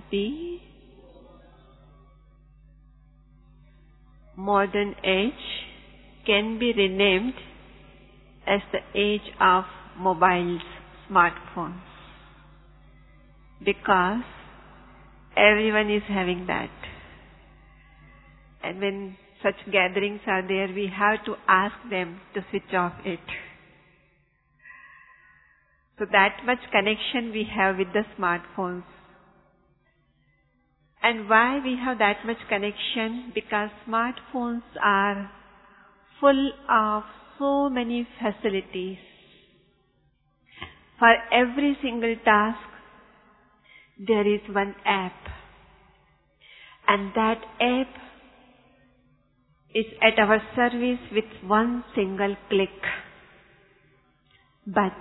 The modern age can be renamed as the age of mobiles, smartphones, because everyone is having that. And when such gatherings are there, we have to ask them to switch off it. So that much connection we have with the smartphones. And why we have that much connection? Because smartphones are full of so many facilities. For every single task, there is one app. And that app is at our service with one single click. But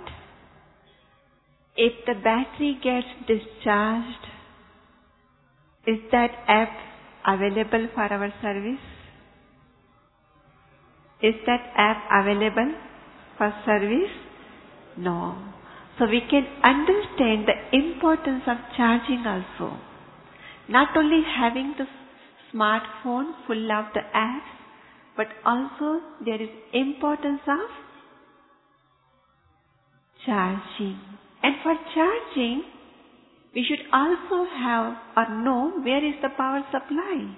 if the battery gets discharged, is that app available for our service? Is that app available for service? No. So we can understand the importance of charging also. Not only having the smartphone full of the apps, but also there is importance of charging. And for charging, we should also have or know where is the power supply.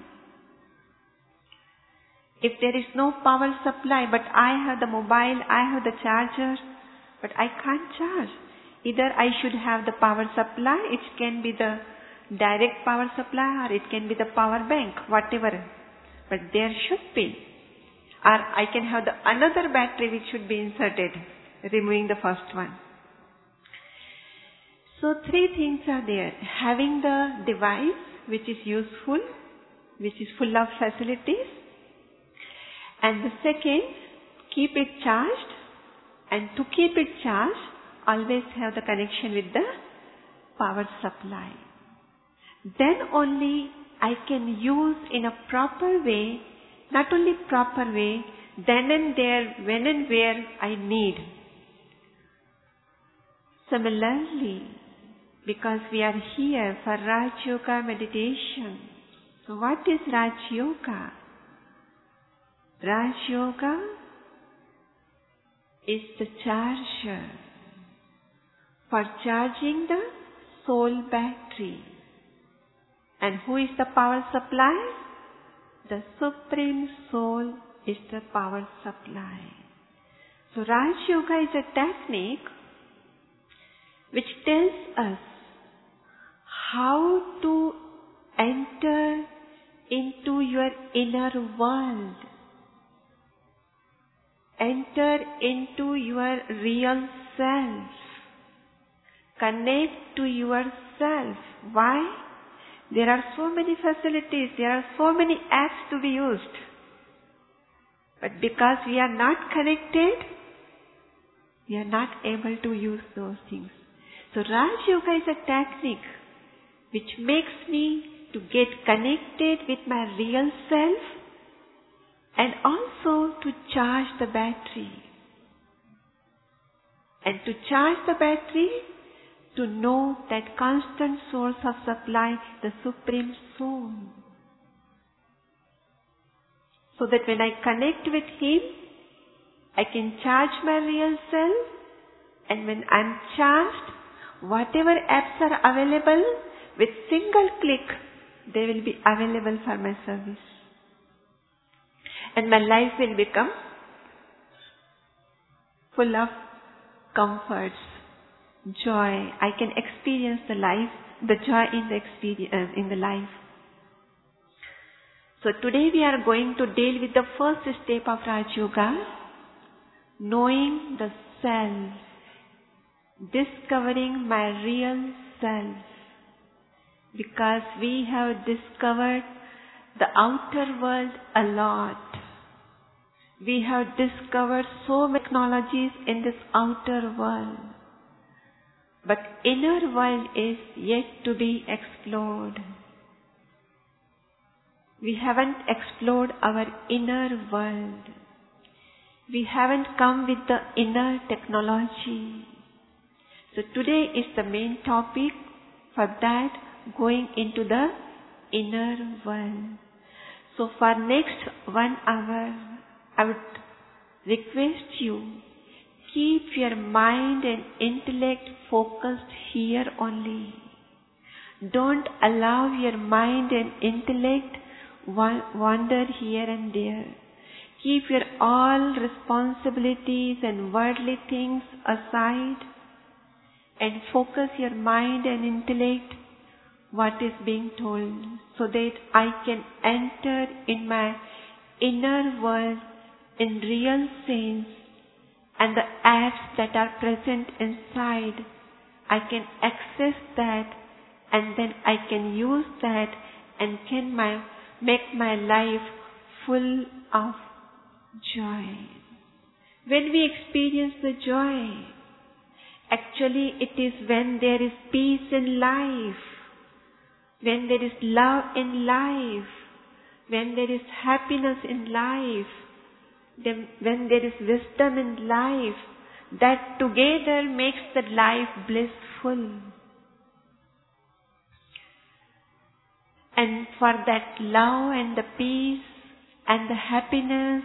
If there is no power supply, but I have the mobile, I have the charger, but I can't charge. Either I should have the power supply, it can be the direct power supply or it can be the power bank, whatever. But there should be. Or I can have the another battery which should be inserted, removing the first one. So three things are there. Having the device which is useful, which is full of facilities. And the second, keep it charged. And to keep it charged, always have the connection with the power supply. Then only I can use in a proper way, not only proper way, then and there, when and where I need. Similarly, because we are here for Raj Yoga meditation. So what is Raj Yoga? Raj Yoga is the charger for charging the soul battery. And who is the power supply? The Supreme Soul is the power supply. So Raj Yoga is a technique which tells us how to enter into your inner world. Enter into your real self. Connect to yourself. Why? There are so many facilities, there are so many apps to be used. But because we are not connected, we are not able to use those things. So Raj Yoga is a technique which makes me to get connected with my real self and also to charge the battery. And to charge the battery, to know that constant source of supply, the Supreme Soul. So that when I connect with Him, I can charge my real self, and when I am charged, whatever apps are available, with single click, they will be available for my service. And my life will become full of comforts, joy. I can experience the life, the joy in the experience, in the life. So today we are going to deal with the first step of Raj Yoga, knowing the self, discovering my real self. Because we have discovered the outer world a lot. We have discovered so many technologies in this outer world. But inner world is yet to be explored. We haven't explored our inner world. We haven't come with the inner technology. So today is the main topic. For that, going into the inner world. So for next 1 hour, I would request you, keep your mind and intellect focused here only. Don't allow your mind and intellect wander here and there. Keep your all responsibilities and worldly things aside and focus your mind and intellect what is being told, so that I can enter in my inner world in real sense, and the acts that are present inside, I can access that, and then I can use that and can make my life full of joy. When we experience the joy, actually it is when there is peace in life, when there is love in life, when there is happiness in life, when there is wisdom in life, that together makes the life blissful. And for that love and the peace and the happiness,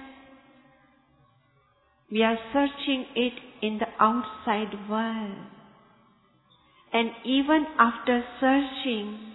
we are searching it in the outside world. And even after searching,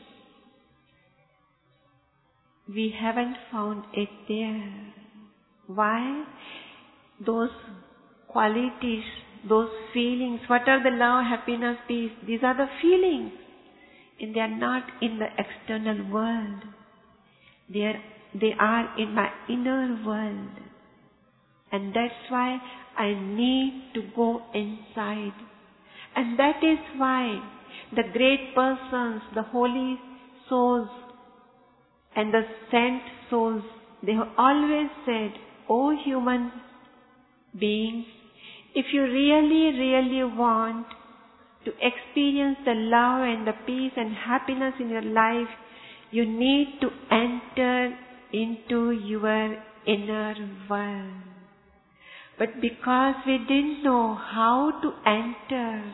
we haven't found it there. Why? Those qualities, those feelings, what are the love, happiness, peace? These are the feelings. And they are not in the external world. They are in my inner world. And that's why I need to go inside. And that is why the great persons, the holy souls, and the saint souls, they have always said, "O human beings, if you really, really want to experience the love and the peace and happiness in your life, you need to enter into your inner world." But because we didn't know how to enter,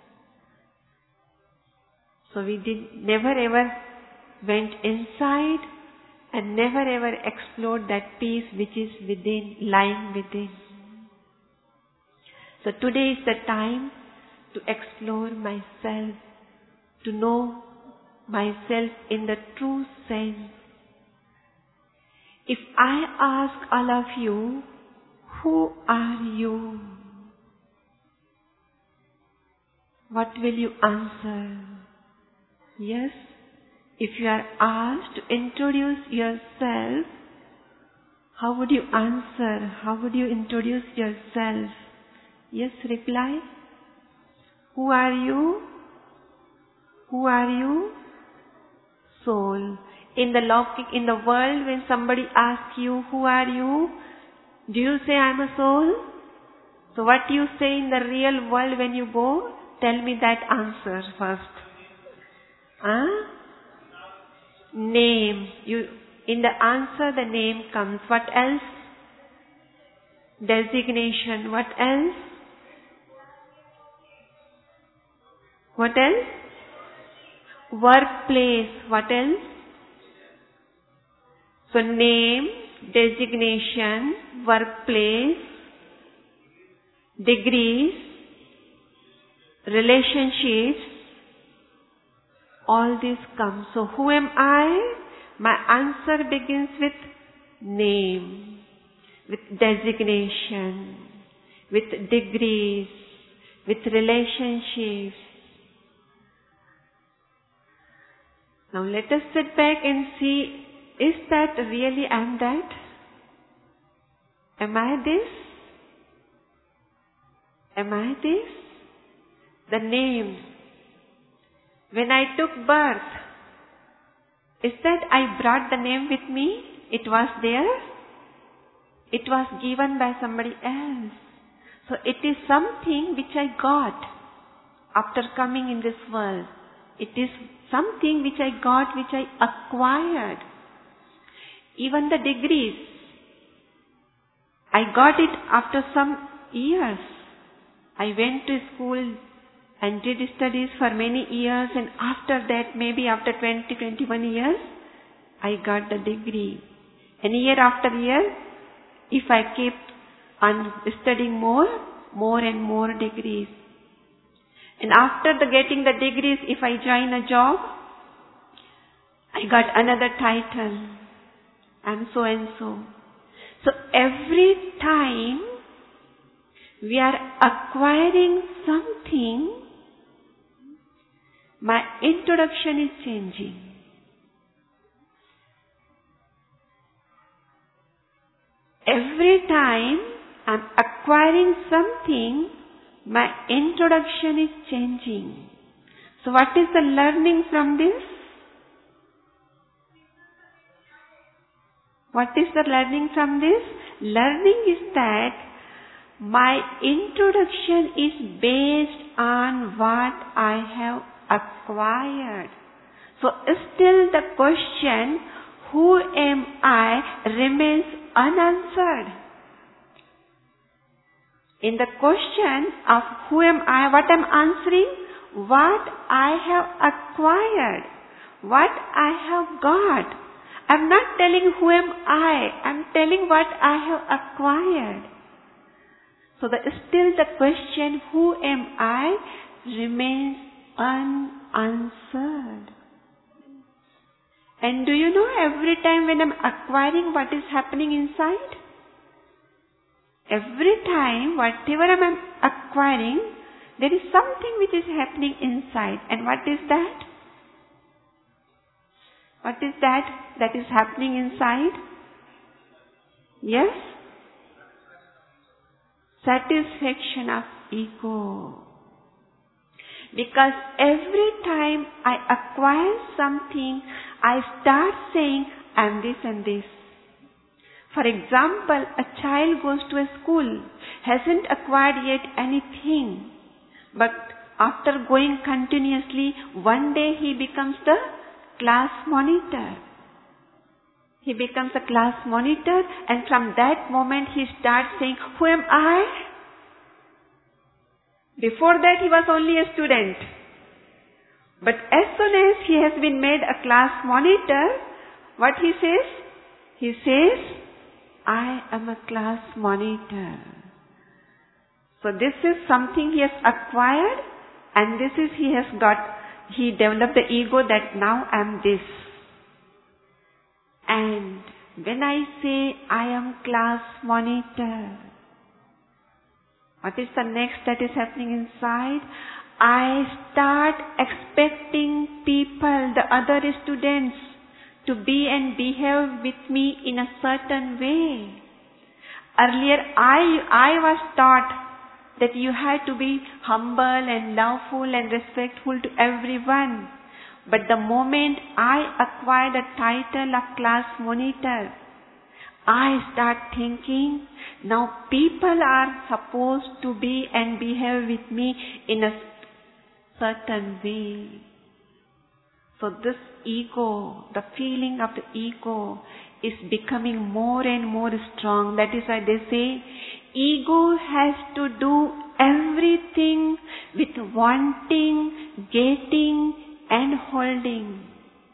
so we never ever went inside and never ever explored that peace which is within, lying within. So today is the time to explore myself, to know myself in the true sense. If I ask all of you, who are you? What will you answer? Yes, if you are asked to introduce yourself, how would you answer? How would you introduce yourself? Yes, reply. Who are you? Who are you? Soul. In the world, when somebody asks you, who are you? Do you say, I'm a soul? So what do you say in the real world when you go? Tell me that answer first. Name. In the answer, the name comes. What else? Designation. What else? What else? Workplace. What else? So name, designation, workplace, degrees, relationships, all this comes. So who am I? My answer begins with name, with designation, with degrees, with relationships. Now let us sit back and see, is that really I'm that? Am I this? Am I this? The name. When I took birth, is that I brought the name with me? It was there? It was given by somebody else. So it is something which I got after coming in this world. It is something which I got, which I acquired. Even the degrees, I got it after some years. I went to school and did studies for many years, and after that, maybe after 20, 21 years, I got the degree. And year after year, if I keep on studying more and more degrees. And after getting the degrees, if I join a job, I got another title. I'm so and so. So every time we are acquiring something, my introduction is changing. Every time I'm acquiring something, my introduction is changing. So what is the learning from this? What is the learning from this? Learning is that my introduction is based on what I have acquired. So still the question, who am I, remains unanswered. In the question of who am I, what I'm answering? What I have acquired, what I have got. I'm not telling who am I, I'm telling what I have acquired. So still the question, who am I, remains unanswered. And do you know, every time when I'm acquiring, what is happening inside? Every time, whatever I'm acquiring, there is something which is happening inside. And what is that? What is that is happening inside? Yes? Satisfaction of ego. Because every time I acquire something, I start saying, I'm this and this. For example, a child goes to a school, hasn't acquired yet anything, but after going continuously, one day he becomes the class monitor. He becomes a class monitor, and from that moment he starts saying, who am I? Before that he was only a student. But as soon as he has been made a class monitor, what he says? He says, I am a class monitor. So this is something he has acquired, and this is he developed the ego that now I am this. And when I say I am class monitor, what is the next that is happening inside? I start expecting people, the other students, to be and behave with me in a certain way. Earlier, I was taught that you had to be humble and loveful and respectful to everyone. But the moment I acquired the title of class monitor, I start thinking, now people are supposed to be and behave with me in a certain way. So this ego, the feeling of the ego, is becoming more and more strong. That is why they say, ego has to do everything with wanting, getting, and holding.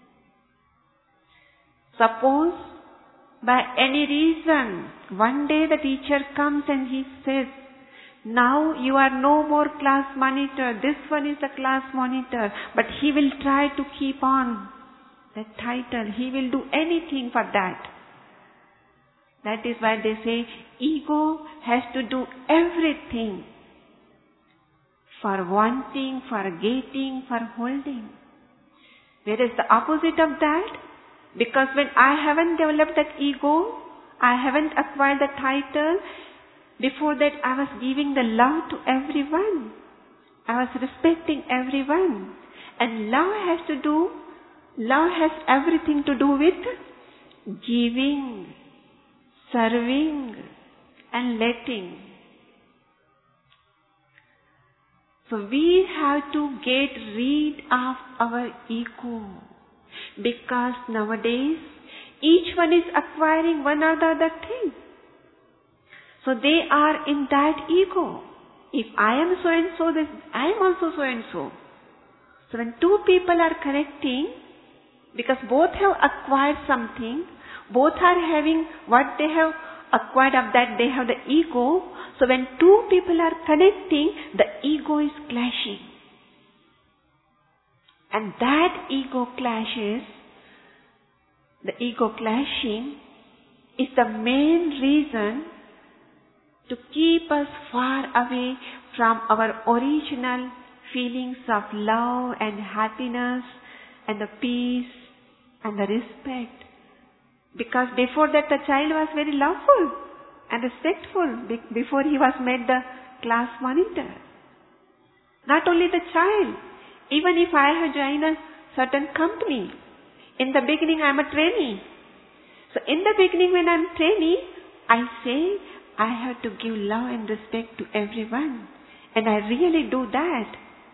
Suppose by any reason, one day the teacher comes and he says, now you are no more class monitor, this one is the class monitor, but he will try to keep on that title. He will do anything for that. That is why they say ego has to do everything for wanting, for getting, for holding. Whereas the opposite of that, because when I haven't developed that ego, I haven't acquired the title, before that I was giving the love to everyone. I was respecting everyone. And love has everything to do with giving, serving, and letting. So we have to get rid of our ego. Because nowadays, each one is acquiring one or the other thing. So they are in that ego. if I am so and so, then I am also so and so. So when two people are connecting, because both have acquired something, both are having what they have acquired, of that they have the ego. So when two people are connecting, the ego is clashing. And that ego clashing is the main reason to keep us far away from our original feelings of love and happiness and the peace and the respect. Because before that the child was very loveful and respectful before he was made the class monitor. Not only the child, even if I have joined a certain company, in the beginning I am a trainee. So in the beginning when I am trainee, I say I have to give love and respect to everyone. And I really do that.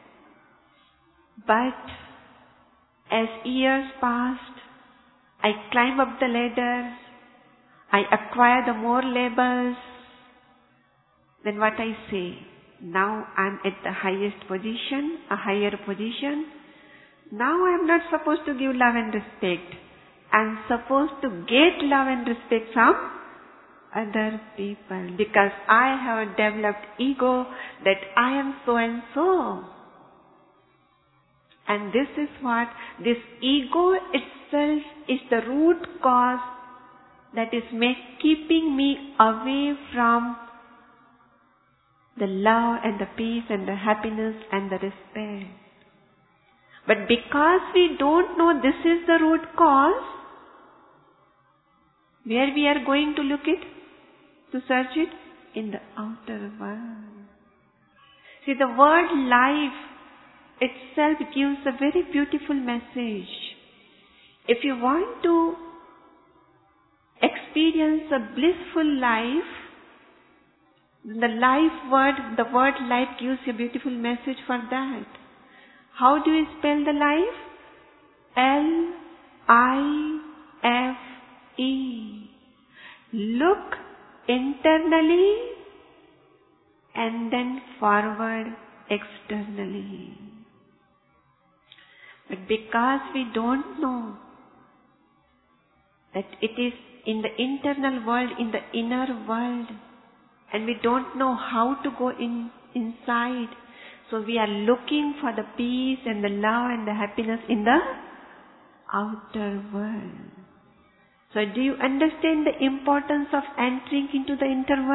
But as years passed, I climb up the ladder, I acquire the more labels. Then what I say? Now I am at the highest position, a higher position. Now I am not supposed to give love and respect. I am supposed to get love and respect from other people, because I have developed ego that I am so and so. And this is what, this ego itself is the root cause that is keeping me away from the love and the peace and the happiness and the respect. But because we don't know this is the root cause, where we are going to look it, to search it? In the outer world. See, the word life itself gives a very beautiful message. If you want to experience a blissful life, the word life gives a beautiful message for that. How do you spell the life? L-I-F-E. Look internally and then forward externally. But because we don't know that it is in the internal world, in the inner world, and we don't know how to go inside, so we are looking for the peace and the love and the happiness in the outer world. So do you understand the importance of entering into the internal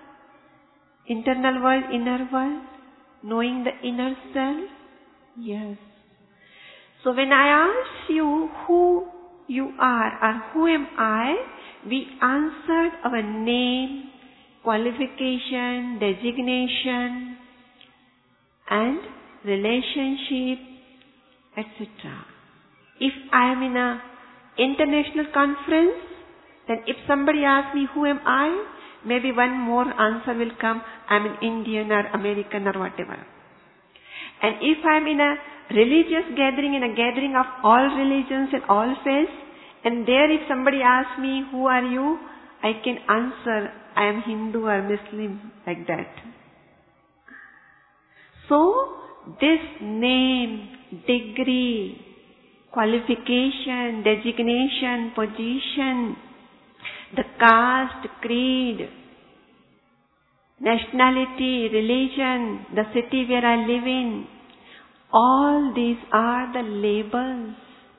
world, inner world? Knowing the inner self? Yes. So when I ask you who you are or who am I, we answered our name, qualification, designation, and relationship, etc. If I am in a international conference, then if somebody asks me who am I, maybe one more answer will come, I am an Indian or American or whatever. And if I am in a religious gathering, in a gathering of all religions and all faiths, and there if somebody asks me who are you, I can answer I am Hindu or Muslim, like that. So this name, degree, qualification, designation, position, the caste, creed, nationality, religion, the city where I live in, all these are the labels.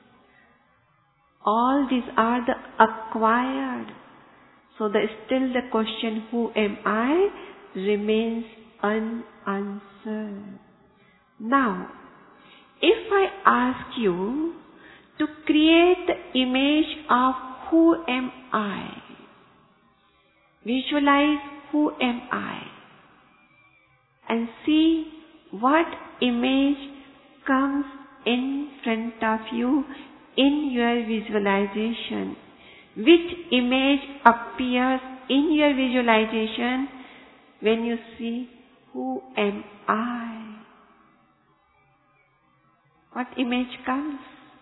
All these are the acquired. So still the question, who am I, remains unanswered. Now, if I ask you to create the image of who am I, visualize who am I, and see what image comes in front of you in your visualization. Which image appears in your visualization when you see who am I? What image comes?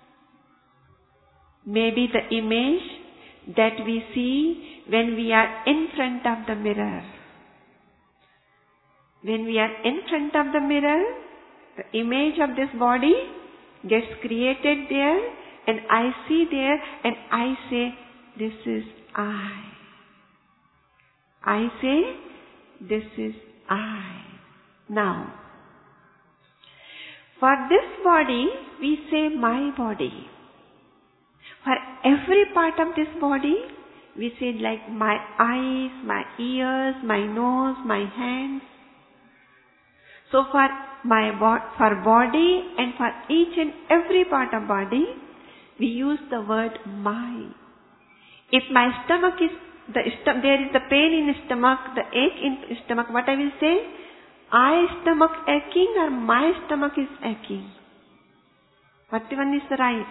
Maybe the image that we see when we are in front of the mirror. When we are in front of the mirror, the image of this body gets created there, and I see there, and I say, this is I. I say, this is I. Now, for this body, we say my body. For every part of this body, we say like my eyes, my ears, my nose, my hands. So for body and for each and every part of body, we use the word my. If my stomach is, there is the pain in stomach, the ache in stomach, what I will say? I stomach aching or my stomach is aching? What one is right?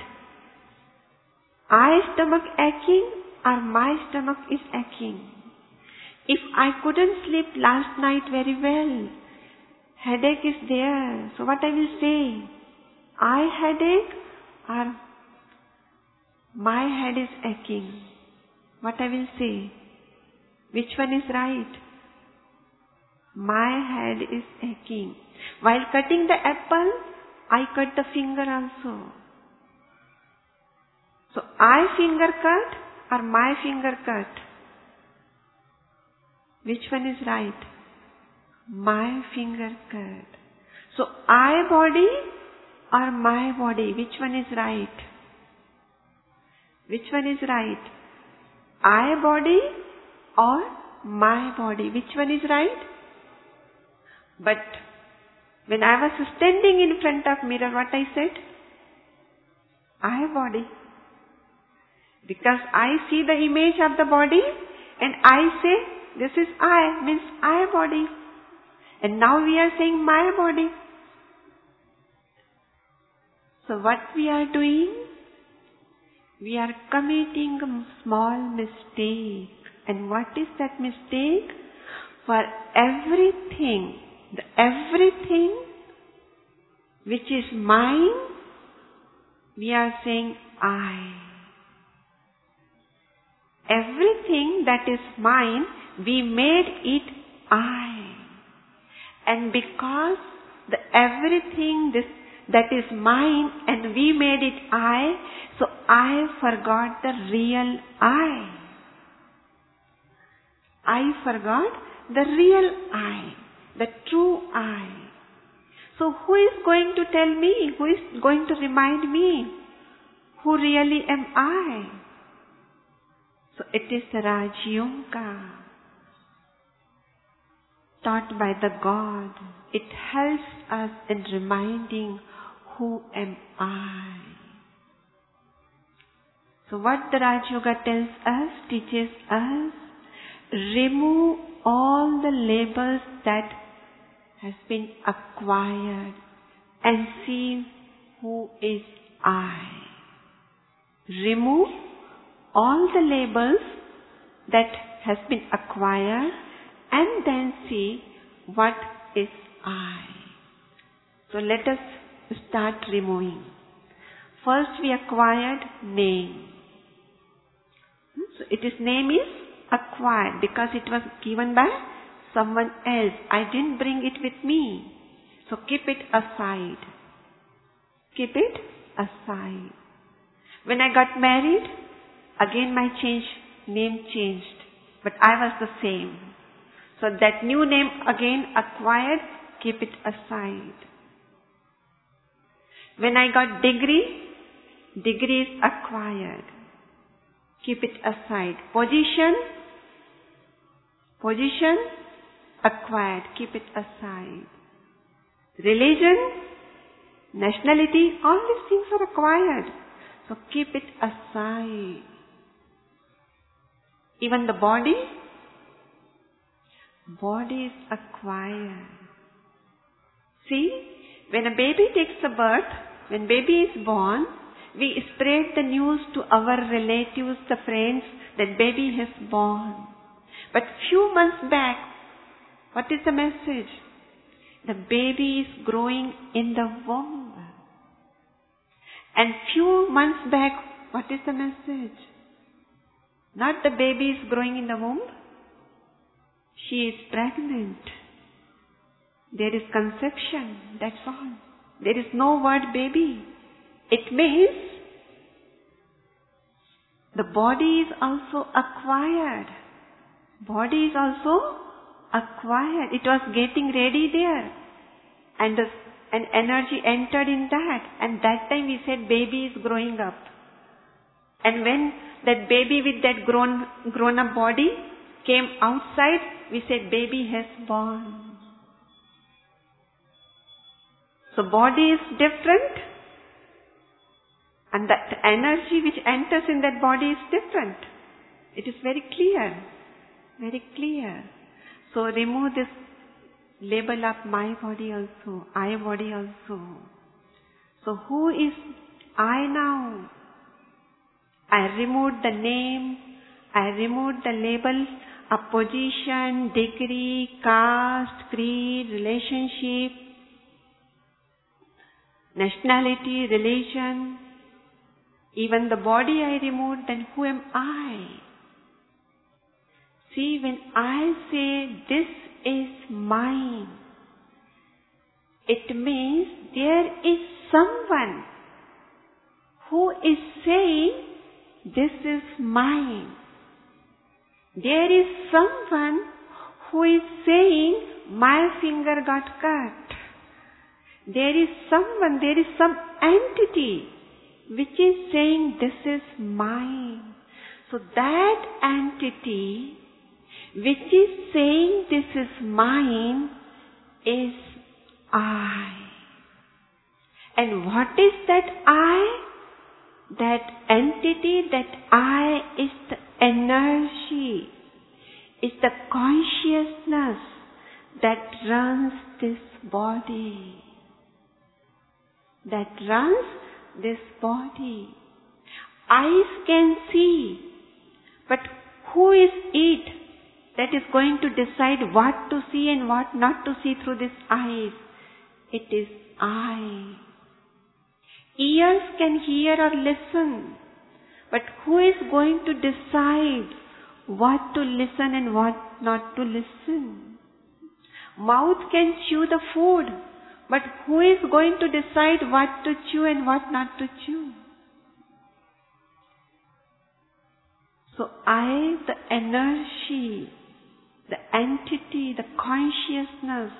I stomach aching or my stomach is aching? If I couldn't sleep last night very well, headache is there. So what I will say? I headache or my head is aching? What I will say? Which one is right? My head is aching. While cutting the apple, I cut the finger also. So I finger cut or my finger cut? Which one is right? My finger cut. So I body or my body? Which one is right? Which one is right? I body or my body? Which one is right? But when I was standing in front of mirror, what I said? I body. Because I see the image of the body and I say, this is I, means I body. And now we are saying my body. So what we are doing? We are committing a small mistake. And what is that mistake? For everything which is mine, we are saying I. Everything that is mine, we made it I. And because everything that is mine and we made it I, so I forgot the real I. I forgot the real I, the true I. So who is going to tell me? Who is going to remind me? Who really am I? So it is the Raj Yoga taught by the God. It helps us in reminding who am I. So what the Raj Yoga tells us, teaches us, remove all the labels that has been acquired and see who is I. Remove all the labels that has been acquired and then see what is I. So let us start removing. First we acquired name. So name is acquired because it was given by someone else. I didn't bring it with me. So keep it aside. Keep it aside. When I got married, again my name changed. But I was the same. So that new name again acquired, keep it aside. When I got degree is acquired. Keep it aside. Position acquired. Keep it aside. Religion, nationality, all these things are acquired. So keep it aside. Even the body is acquired. See, when a baby takes a birth, when baby is born, we spread the news to our relatives, the friends, that baby has born. But few months back, what is the message? The baby is growing in the womb. And few months back, what is the message? Not the baby is growing in the womb. She is pregnant. There is conception, that's all. There is no word baby. It means the body is also acquired. Body is also acquired. It was getting ready there. And an energy entered in that. And that time we said baby is growing up. And when that baby with that grown up body came outside, we said baby has born. So body is different. And that energy which enters in that body is different. It is very clear. Very clear. So remove this label of my body also, I body also. So who is I now? I removed the name, I removed the label of position, degree, caste, creed, relationship, nationality, religion. Even the body I removed, then who am I? See, when I say this is mine, it means there is someone who is saying this is mine. There is someone who is saying my finger got cut. There is someone, there is some entity which is saying this is mine. So that entity which is saying this is mine is I. And what is that I? That entity, that I is the energy, is the consciousness that runs this body. That runs this body. Eyes can see, but who is it that is going to decide what to see and what not to see through these eyes? It is I. Ears can hear or listen, but who is going to decide what to listen and what not to listen? Mouth can chew the food, but who is going to decide what to chew and what not to chew? So I, the energy, the entity, the consciousness,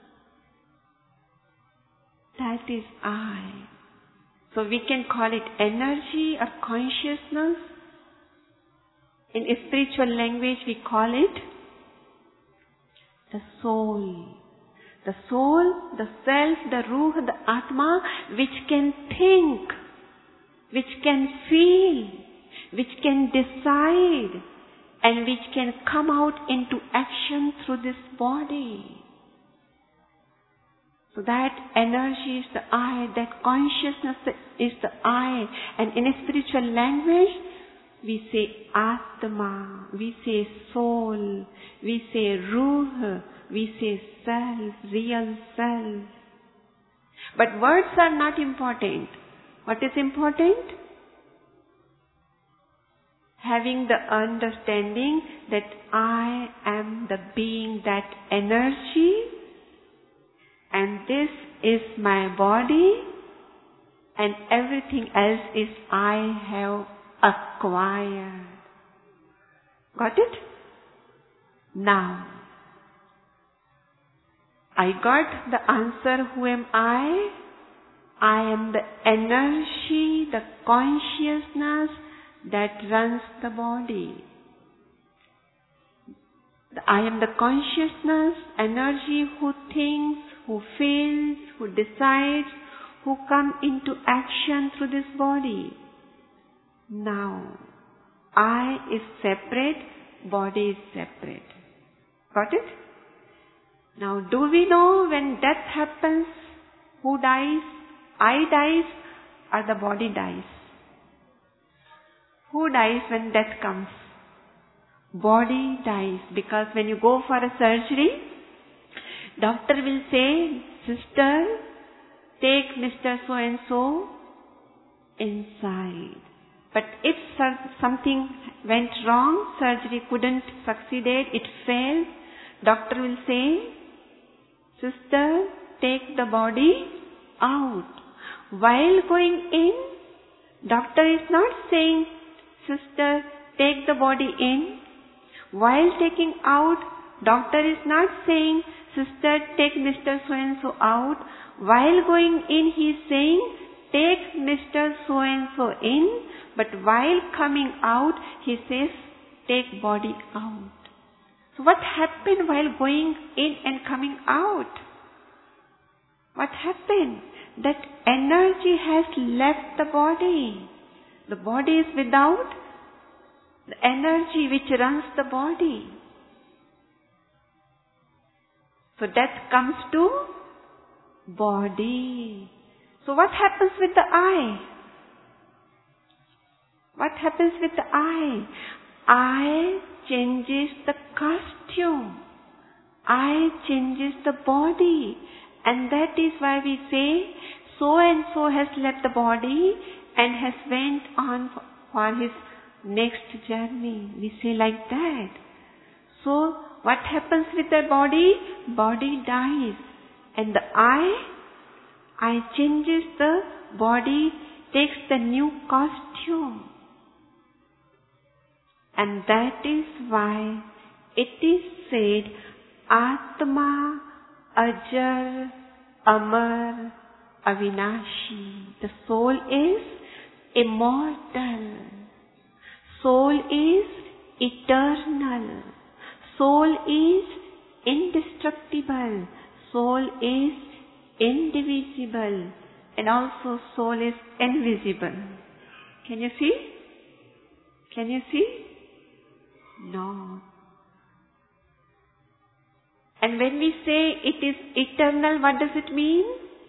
that is I. So we can call it energy or consciousness. In spiritual language we call it the soul. The soul, the self, the ruh, the atma, which can think, which can feel, which can decide, and which can come out into action through this body. So that energy is the I, that consciousness is the I. And in a spiritual language, we say Atma, we say soul, we say Ruh, we say self, real self. But words are not important. What is important? Having the understanding that I am the being, that energy, and this is my body, and everything else is I have acquired. Got it? Now, I got the answer, who am I? I am the energy, the consciousness that runs the body. I am the consciousness, energy who thinks, who feels, who decides, who come into action through this body. Now, I is separate, body is separate. Got it? Now, do we know when death happens, who dies? I dies or the body dies? Who dies when death comes? Body dies, because when you go for a surgery, doctor will say, sister, take Mr. So-and-so inside. But if something went wrong, surgery couldn't succeed, it failed, doctor will say, Sister, take the body out. While going in, doctor is not saying, sister, take the body in. While taking out, doctor is not saying, sister, take Mr. So-and-so out. While going in, he is saying, take Mr. So-and-so in. But while coming out, he says, take body out. So what happened while going in and coming out? What happened? That energy has left the body. The body is without the energy which runs the body. So death comes to body. So what happens with the eye? What happens with the eye? Eye changes the costume. Eye changes the body. And that is why we say, so and so has left the body and has went on for his next journey. We say like that. So what happens with the body? Body dies. And the eye changes the body, takes the new costume. And that is why it is said, Atma Ajar Amar Avinashi. The soul is immortal. Soul is eternal. Soul is indestructible. Soul is indivisible. And also soul is invisible. Can you see? Can you see? No. And when we say it is eternal, what does it mean?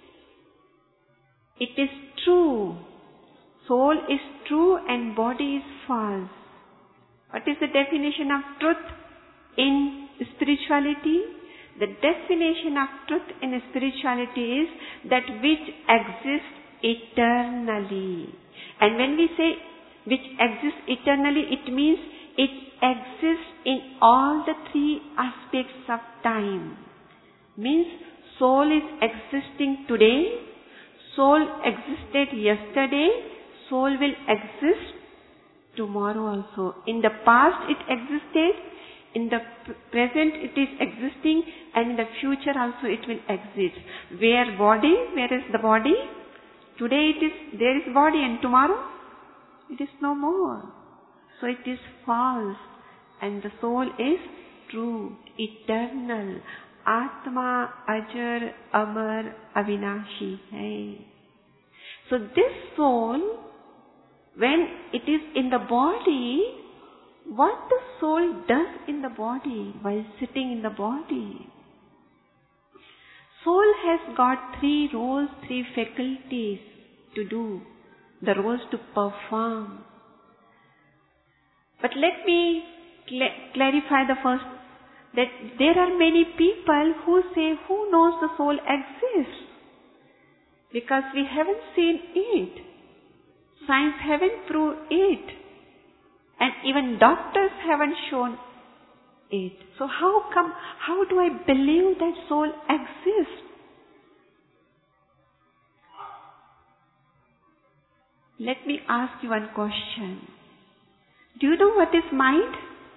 It is true. Soul is true and body is false. What is the definition of truth in spirituality? The definition of truth in spirituality is that which exists eternally. And when we say which exists eternally, it means it exists in all the three aspects of time. Means soul is existing today, soul existed yesterday, soul will exist tomorrow also. In the past it existed, in the present it is existing, and in the future also it will exist. Where is the body? Today there is body, and tomorrow it is no more. So it is false, and the soul is true, eternal. Atma Ajar Amar Avinashi. Hey. So this soul, when it is in the body, what the soul does in the body while sitting in the body? Soul has got three roles, three faculties to do, the roles to perform. But let me clarify the first, that there are many people who say, who knows the soul exists? Because we haven't seen it. Science haven't proved it. And even doctors haven't shown it. So how do I believe that soul exists? Let me ask you one question. Do you know what is mind?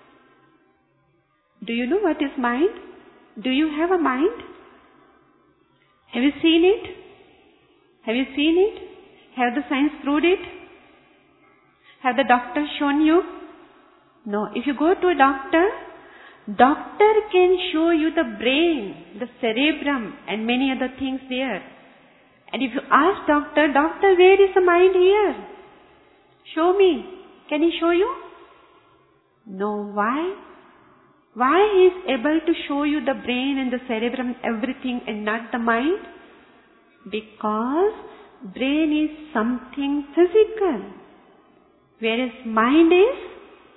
Do you know what is mind? Do you have a mind? Have you seen it? Have you seen it? Have the science proved it? Have the doctors shown you? No. If you go to a doctor can show you the brain, the cerebrum, and many other things there. And if you ask doctor, where is the mind here? Show me. Can he show you? No. Why? Why he is able to show you the brain and the cerebrum, everything, and not the mind? Because brain is something physical, whereas mind is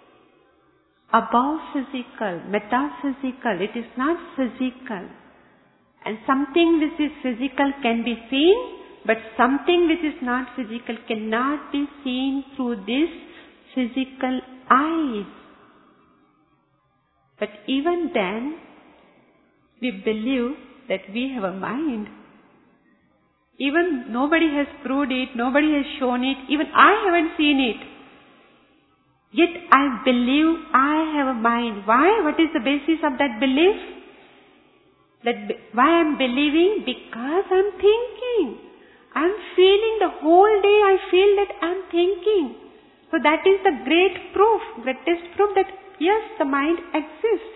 above physical, metaphysical. It is not physical. And something which is physical can be seen, but something which is not physical cannot be seen through this physical eyes. But even then, we believe that we have a mind. Even nobody has proved it, nobody has shown it, even I haven't seen it. Yet I believe I have a mind. Why? What is the basis of that belief? Why I am believing? Because I am thinking. I am feeling the whole day, I feel that I am thinking. So that is the greatest proof that yes, the mind exists.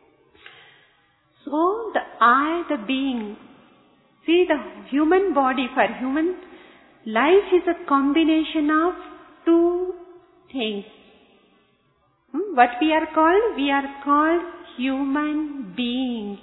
So the I, the being. See, the human body, for human life is a combination of two things. What we are called? We are called human beings.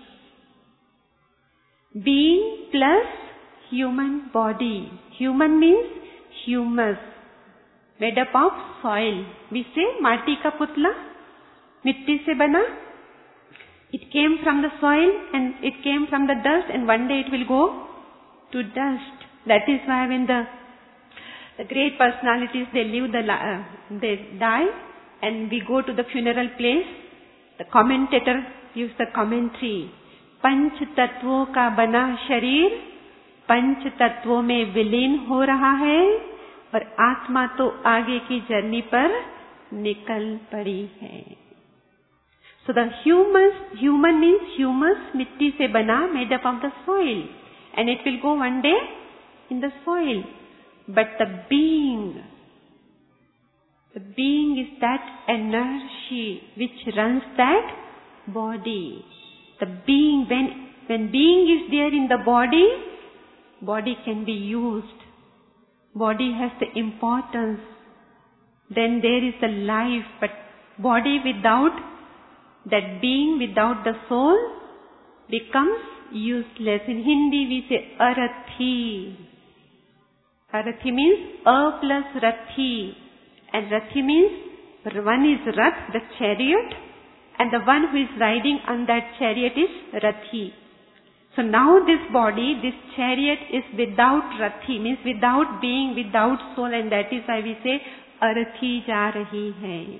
Being plus human body. Human means humus, made up of soil. We say mati ka putla, mitti se bana. It came from the soil and it came from the dust, and one day it will go to dust. That is why when the great personalities, they die and we go to the funeral place, the commentator gives the commentary. पंच तत्वों का बना शरीर पंच तत्वों में विलीन हो रहा है और आत्मा तो आगे की जर्नी पर निकल पड़ी है. So the human means humus, मिट्टी से बना, made up of the soil, and it will go one day in the soil. But the being is that energy which runs that body. The being, when being is there in the body can be used. Body has the importance. Then there is the life, but body without that being, without the soul, becomes useless. In Hindi we say arathi. Arathi means a plus rathi. And rathi means one is rath, the chariot, and the one who is riding on that chariot is rathi. So now this body, this chariot is without rathi, means without being, without soul, and that is why we say arathi ja rahi hai.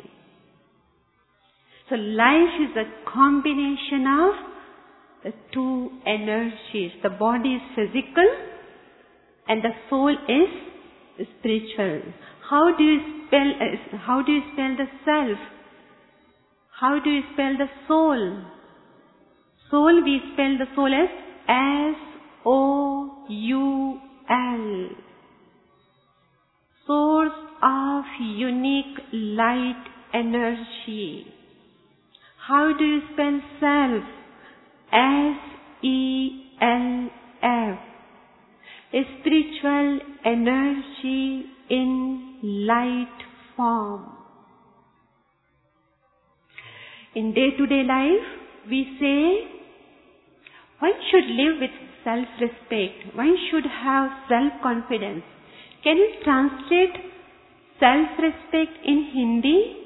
So life is a combination of the two energies. The body is physical and the soul is spiritual. How do you spell the self? How do you spell the soul? Soul, we spell the soul as S-O-U-L. Source of unique light energy. How do you spell self? S-E-L-F. A spiritual energy in light form. In day-to-day life, we say, one should live with self-respect. One should have self-confidence. Can you translate self-respect in Hindi?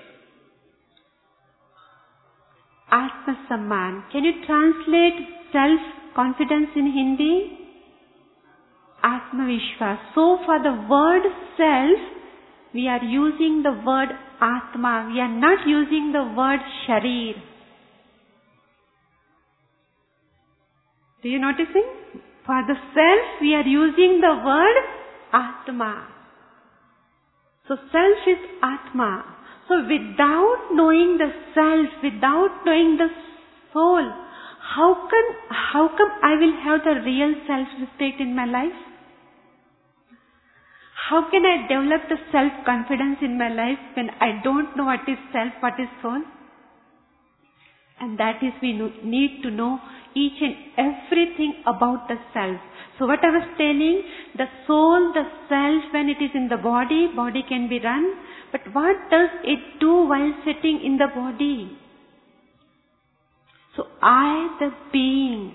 Atma-samman. Can you translate self-confidence in Hindi? Atma-vishwas. So for the word self, we are using the word Atma. We are not using the word Sharir. Do you noticing? For the self, we are using the word Atma. So self is Atma. So without knowing the self, without knowing the soul, how come I will have the real self-respect in my life? How can I develop the self-confidence in my life when I don't know what is self, what is soul? And that is, we need to know each and everything about the self. So what I was telling, the soul, the self, when it is in the body, body can be run. But what does it do while sitting in the body? So I, the being,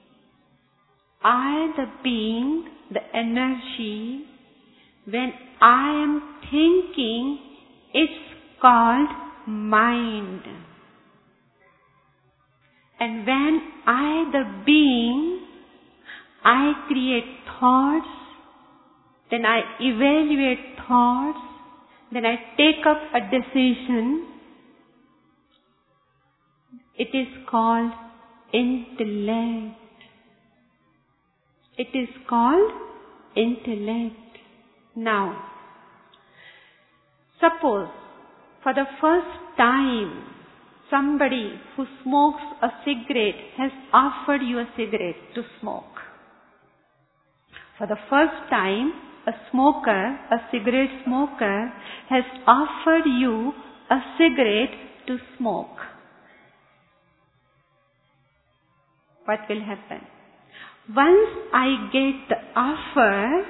the energy, when I am thinking, it's called mind. And when I, the being, I create thoughts, then I evaluate thoughts, then I take up a decision, it is called intellect. It is called intellect. Now, suppose for the first time somebody who smokes a cigarette has offered you a cigarette to smoke. For the first time, a cigarette smoker has offered you a cigarette to smoke. What will happen? Once I get the offer,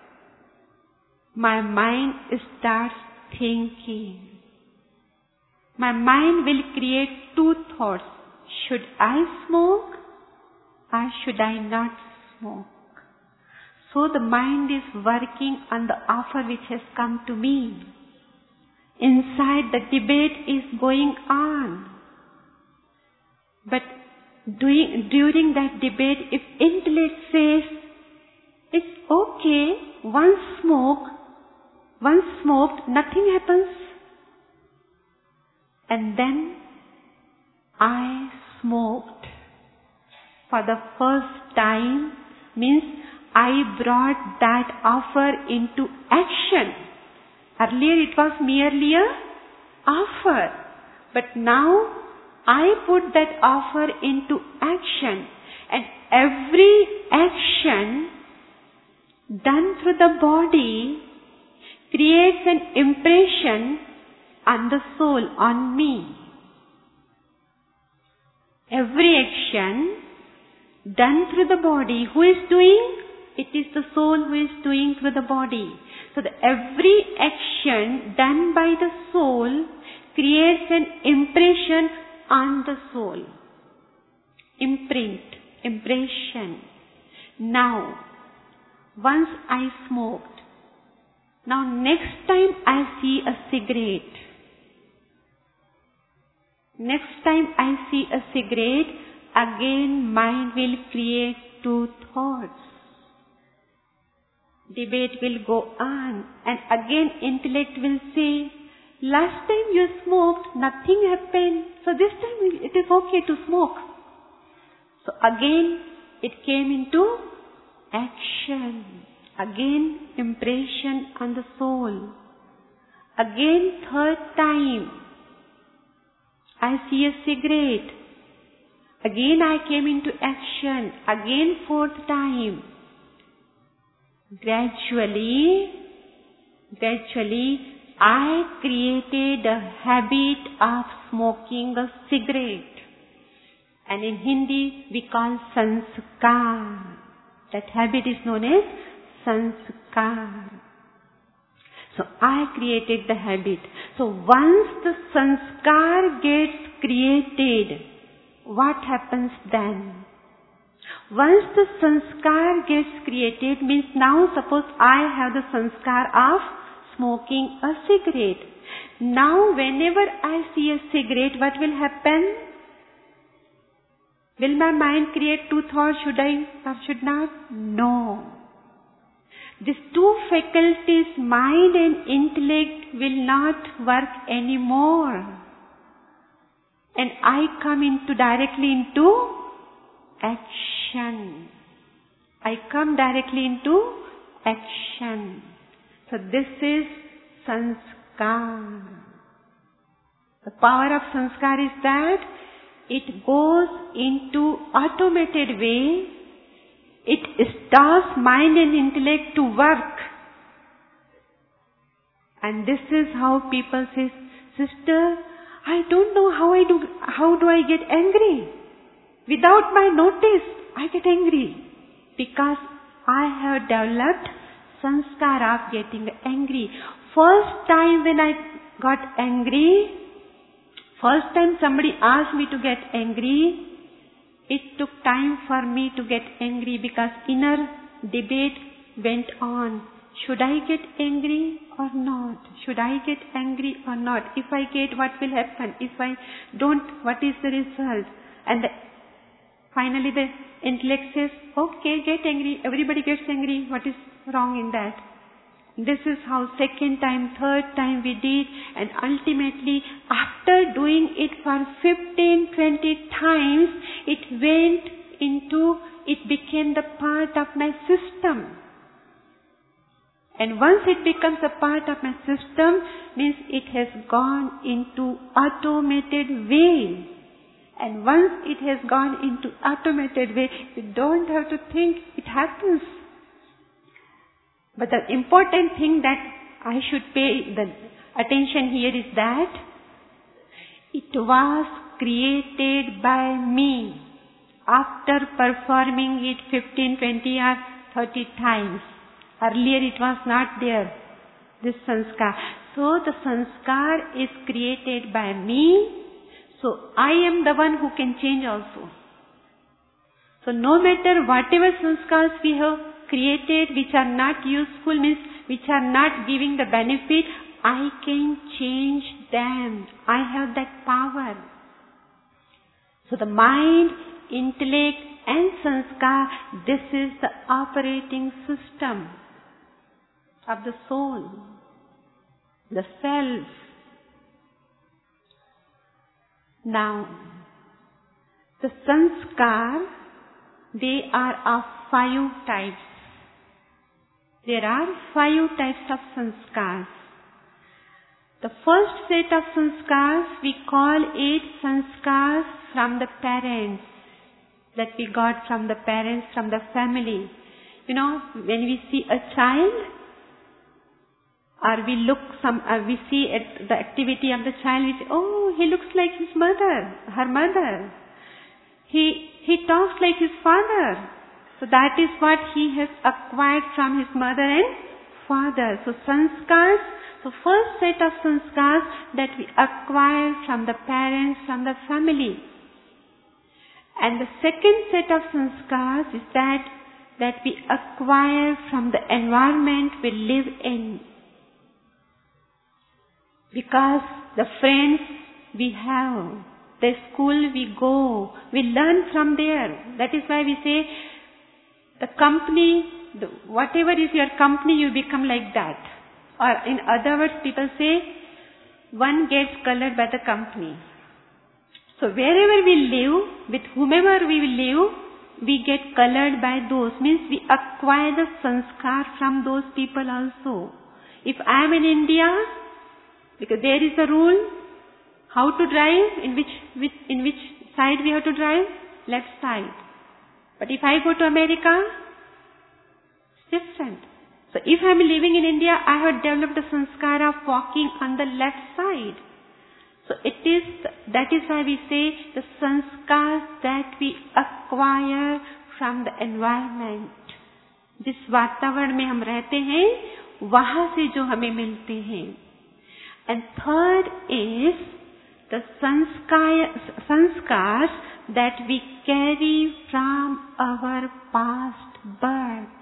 my mind starts thinking. My mind will create two thoughts. Should I smoke or should I not smoke? So the mind is working on the offer which has come to me. Inside the debate is going on. But during that debate, if intellect says, it's okay, once smoked, nothing happens. And then I smoked for the first time, means I brought that offer into action. Earlier it was merely an offer, but now I put that offer into action, and every action done through the body creates an impression on the soul, on me. Every action done through the body, who is doing? It is the soul who is doing through the body. So every action done by the soul creates an impression on the soul. Impression. Now, once I smoked, now next time I see a cigarette. Next time I see a cigarette, again mind will create two thoughts. Debate will go on, and again intellect will say, last time you smoked, nothing happened, so this time it is okay to smoke. So again it came into action. Again impression on the soul. Again third time I see a cigarette. Again I came into action. Again fourth time. Gradually I created a habit of smoking a cigarette. And in Hindi we call sanskar. That habit is known as sanskar. So I created the habit. So once the sanskar gets created, what happens then? Once the sanskar gets created, means now suppose I have the sanskar of smoking a cigarette. Now whenever I see a cigarette, what will happen? Will my mind create two thoughts, should I or should not? No. These two faculties, mind and intellect, will not work anymore. And I come directly into action. I come directly into action. So this is sanskar. The power of sanskar is that it goes into automated way. It starts mind and intellect to work. And this is how people say, sister, I don't know how do I get angry? Without my notice, I get angry. Because I have developed sanskar of getting angry. First time when I got angry, first time somebody asked me to get angry, it took time for me to get angry because inner debate went on. Should I get angry or not? Should I get angry or not? If I get, what will happen? If I don't, what is the result? And finally the intellect says, okay, get angry. Everybody gets angry. What is wrong in that? This is how second time, third time we did, and ultimately after doing it for 15, 20 times, it went into it became the part of my system. And once it becomes a part of my system, means it has gone into automated way. And once it has gone into automated way, you don't have to think, it happens. But the important thing that I should pay the attention here is that it was created by me after performing it 15, 20 or 30 times. Earlier it was not there, this sanskar. So the sanskar is created by me. So I am the one who can change also. So no matter whatever sanskars we have created which are not useful, means which are not giving the benefit, I can change them. I have that power. So the mind, intellect and sanskar, this is the operating system of the soul, the self. Now, the sanskar, they are of 5 types. There are 5 types of sanskars. The first set of sanskars, we call it sanskars from the parents, that we got from the parents, from the family. You know, when we see a child, or we see at the activity of the child, we say, oh, he looks like his mother, her mother. He talks like his father. So that is what he has acquired from his mother and father. So sanskars, so first set of sanskars that we acquire from the parents, from the family. And the second set of sanskars is that we acquire from the environment we live in. Because the friends we have, the school we go, we learn from there. That is why we say, the company, whatever is your company, you become like that. Or in other words, people say, one gets colored by the company. So wherever we live, with whomever we live, we get colored by those. Means we acquire the sanskar from those people also. If I am in India, because there is a rule, how to drive, in which side we have to drive? Left side. But if I go to America, it's different. So if I am living in India, I have developed the sanskar of walking on the left side. So that is why we say the sanskars that we acquire from the environment. जिस वातावरण में हम रहते हैं, वहाँ से जो हमें मिलते हैं. And third is the sanskars that we carry from our past birth.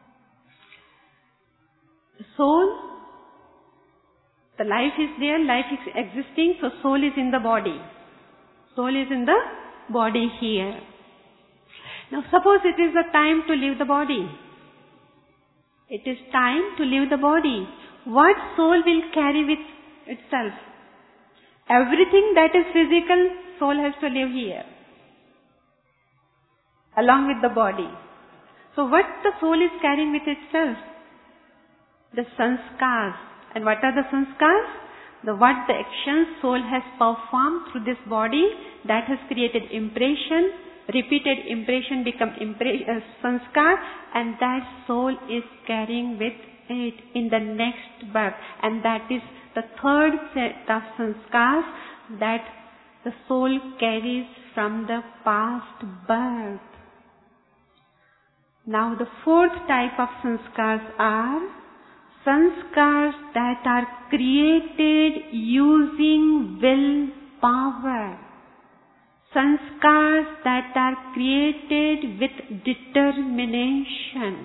The soul, the life is there, life is existing, so soul is in the body. Soul is in the body here. Now suppose it is the time to leave the body. It is time to leave the body. What soul will carry with itself? Everything that is physical, soul has to live here, along with the body. So what the soul is carrying with itself? The sanskars. And what are the sanskars? What the actions soul has performed through this body, that has created impression. Repeated impression become sanskar, and that soul is carrying with it in the next birth. And that is the third set of sanskars that the soul carries from the past birth. Now the fourth type of sanskars are sanskars that are created using will power. Sanskars that are created with determination.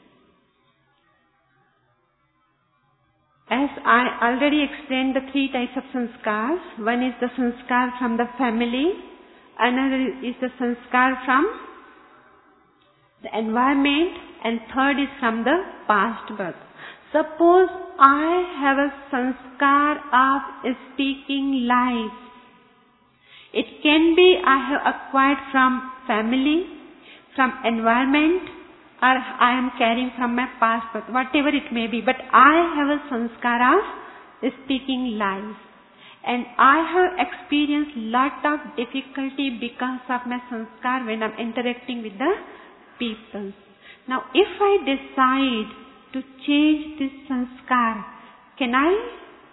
As I already explained the 3 types of sanskars. One is the sanskar from the family. Another is the sanskar from the environment. And third is from the past birth. Suppose I have a sanskar of speaking life. It can be I have acquired from family, from environment, or I am carrying from my past, but whatever it may be. But I have a sanskar of speaking lies. And I have experienced lot of difficulty because of my sanskar when I am interacting with the people. Now if I decide to change this sanskar, can I?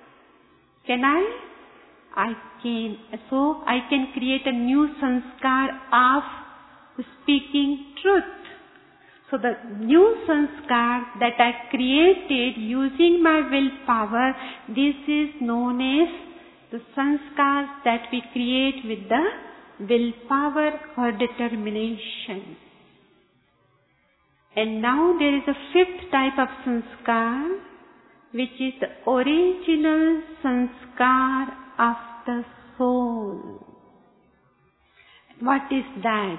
I can. So I can create a new sanskar of speaking truth. So the new sanskar that I created using my willpower, this is known as the sanskars that we create with the willpower or determination. And now there is a fifth type of sanskar, which is the original sanskar of the soul. What is that?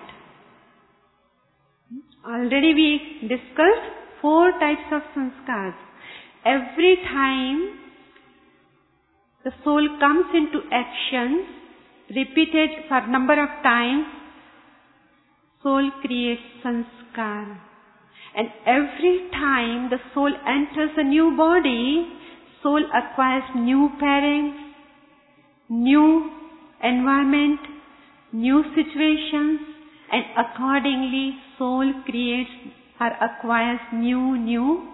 Already we discussed 4 types of sanskars. Every time the soul comes into action, repeated for number of times, soul creates sanskar. And every time the soul enters a new body, soul acquires new parents, new environment, new situations, and accordingly soul creates or acquires new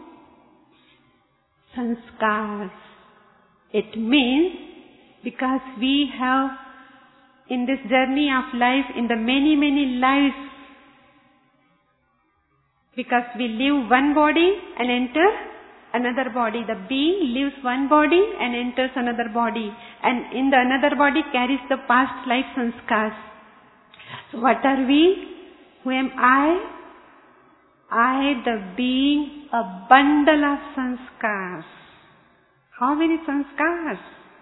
sanskars. It means because we have in this journey of life, in the many lives, because we leave one body and enter another body. The being leaves one body and enters another body, and in the another body carries the past life sanskars. So what are we? Who am I? I, the being, a bundle of sanskars. How many sanskars?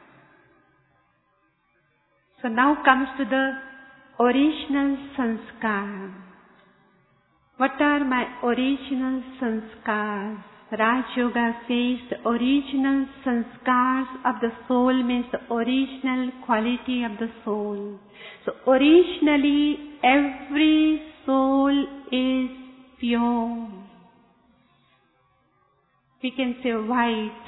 So now comes to the original sanskar. What are my original sanskars? Raj Yoga says the original sanskars of the soul means the original quality of the soul. So originally every soul is pure. We can say white.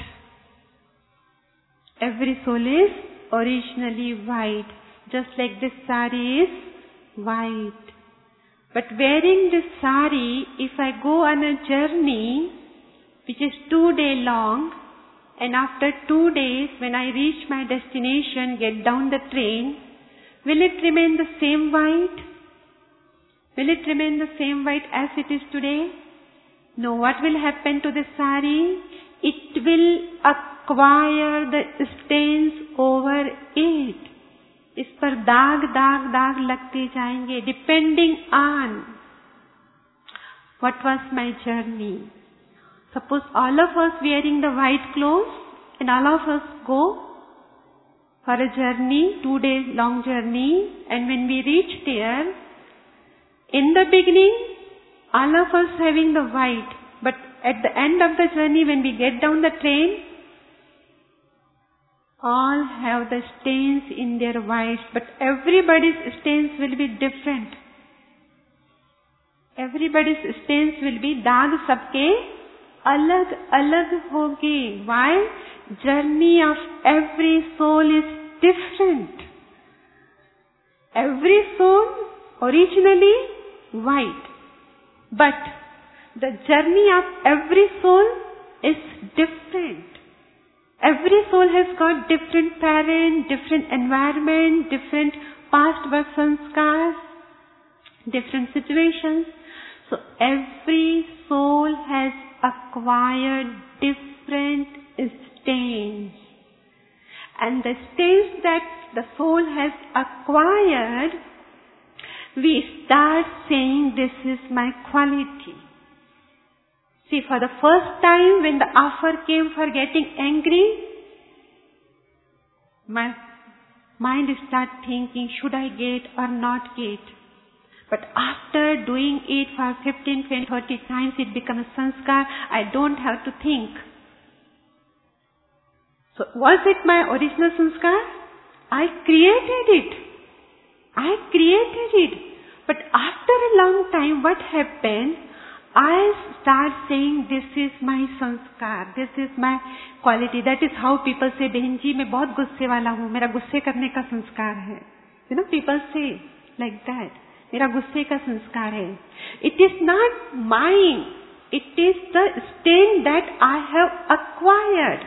Every soul is originally white. Just like this sari is white. But wearing this sari, if I go on a journey which is 2 days long, and after 2 days when I reach my destination, get down the train, will it remain the same white? Will it remain the same white as it is today? No. What will happen to the sari? It will acquire the stains over it. इस पर दाग दाग दाग लगते जाएंगे, depending on what was my journey. Suppose all of us wearing the white clothes and all of us go for a journey, 2 days long journey, and when we reach there, in the beginning, all of us having the white, but at the end of the journey when we get down the train, all have the stains in their whites, but everybody's stains will be different. Everybody's stains will be दाग सबके अलग अलग होंगे. Why? Journey of every soul is different. Every soul originally white, but the journey of every soul is different. Every soul has got different parent, different environment, different past birth sanskars, different situations. So every soul has acquired different stains. And the stains that the soul has acquired, we start saying, this is my quality. See, for the first time when the offer came for getting angry, my mind start thinking, should I get or not get? But after doing it for 15, 20, 30 times, it becomes a sanskar. I don't have to think. So was it my original sanskar? I created it. But after after a long time, what happened? I start saying, this is my sanskar, this is my quality. That is how people say, बहन जी मैं बहुत गुस्से वाला हूँ, मेरा गुस्से करने का संस्कार है. You know, people say like that. मेरा गुस्से का संस्कार है. It is not mine. It is the stain that I have acquired.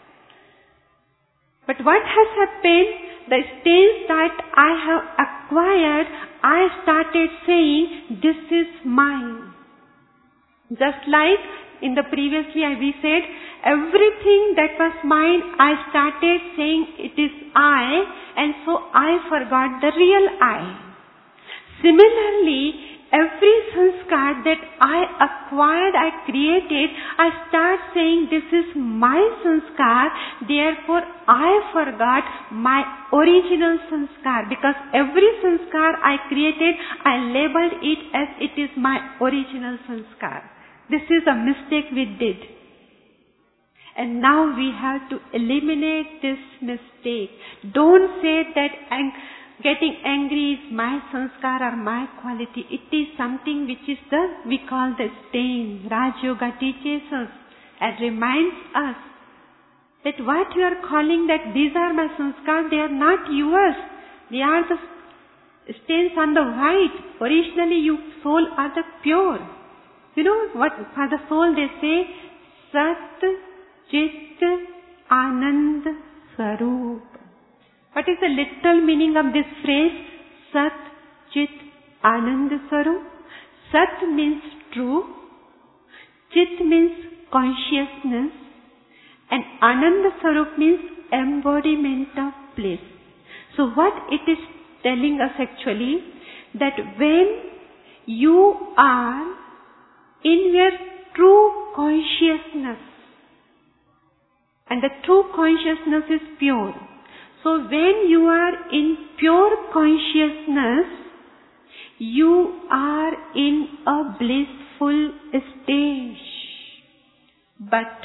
But what has happened? The stains that I have acquired, I started saying, this is mine. Just like in the previously we said, everything that was mine, I started saying it is I, and so I forgot the real I. Similarly, every sanskar that I acquired, I created, I start saying this is my sanskar, therefore I forgot my original sanskar, because every sanskar I created, I labeled it as it is my original sanskar. This is a mistake we did. And now we have to eliminate this mistake. Don't say that getting angry is my sanskar or my quality. It is something which is we call the stain. Raj Yoga teaches us and reminds us that what you are calling that these are my sanskar, they are not yours. They are the stains on the white. Originally you soul are the pure. You know what for the soul they say, Sat Chit Anand Swarup. What is the literal meaning of this phrase? Sat Chit Anand Swarup. Sat means true. Chit means consciousness. And Anand Swarup means embodiment of bliss. So what it is telling us actually, that when you are in your true consciousness, and the true consciousness is pure. So when you are in pure consciousness, you are in a blissful stage. But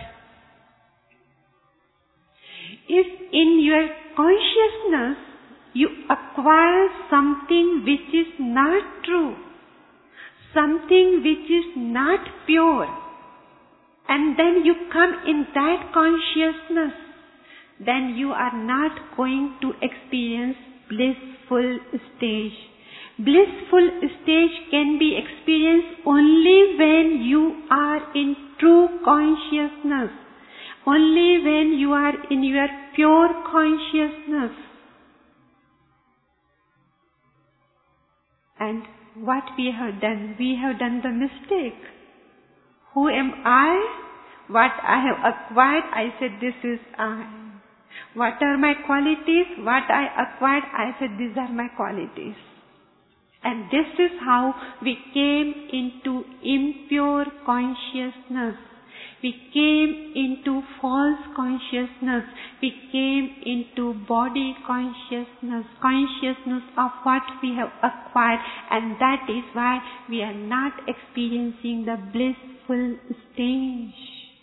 if in your consciousness you acquire something which is not true, something which is not pure, and then you come in that consciousness, then you are not going to experience blissful stage. Blissful stage can be experienced only when you are in true consciousness, only when you are in your pure consciousness. And what we have done? We have done the mistake. Who am I? What I have acquired, I said this is I. What are my qualities? What I acquired, I said these are my qualities. And this is how we came into impure consciousness. We came into false consciousness. We came into body consciousness, consciousness of what we have acquired, and that is why we are not experiencing the blissful stage.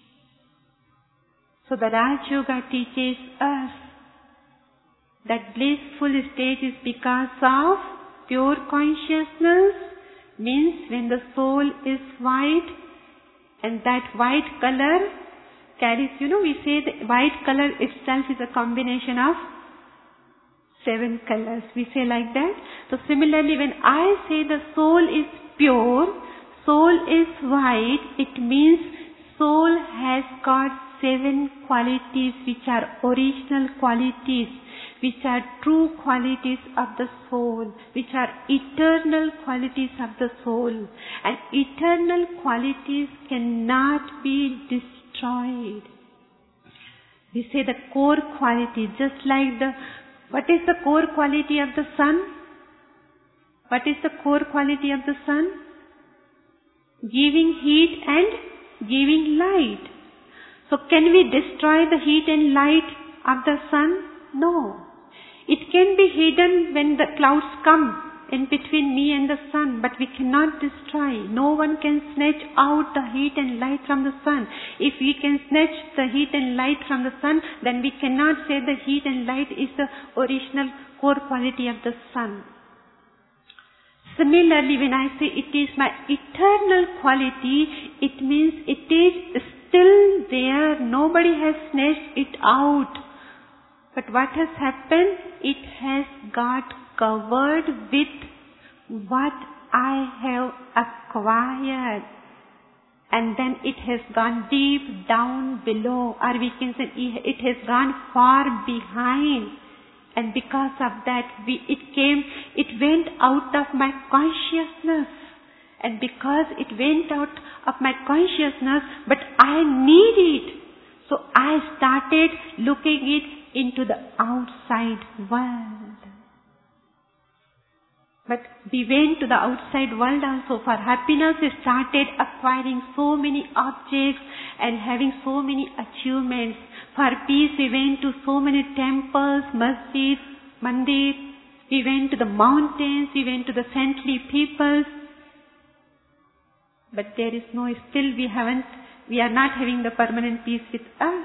So the Raj Yoga teaches us that blissful stage is because of pure consciousness, means when the soul is white, and that white color carries, we say the white color itself is a combination of 7 colors. We say like that. So similarly, when I say the soul is pure, soul is white, it means soul has got 7 qualities which are original qualities, which are true qualities of the soul, which are eternal qualities of the soul. And eternal qualities cannot be destroyed. We say the core quality, just like what is the core quality of the sun? What is the core quality of the sun? Giving heat and giving light. So can we destroy the heat and light of the sun? No. It can be hidden when the clouds come in between me and the sun, but we cannot destroy. No one can snatch out the heat and light from the sun. If we can snatch the heat and light from the sun, then we cannot say the heat and light is the original core quality of the sun. Similarly, when I say it is my eternal quality, it means it is still there. Nobody has snatched it out. But what has happened? It has got covered with what I have acquired. And then it has gone deep down below, or we can say it has gone far behind. And because of that, it went out of my consciousness. And because it went out of my consciousness, but I need it. So I started looking it into the outside world. But we went to the outside world also. For happiness, we started acquiring so many objects and having so many achievements. For peace, we went to so many temples, masjids, mandir. We went to the mountains, we went to the saintly peoples. But there is still we are not having the permanent peace with us.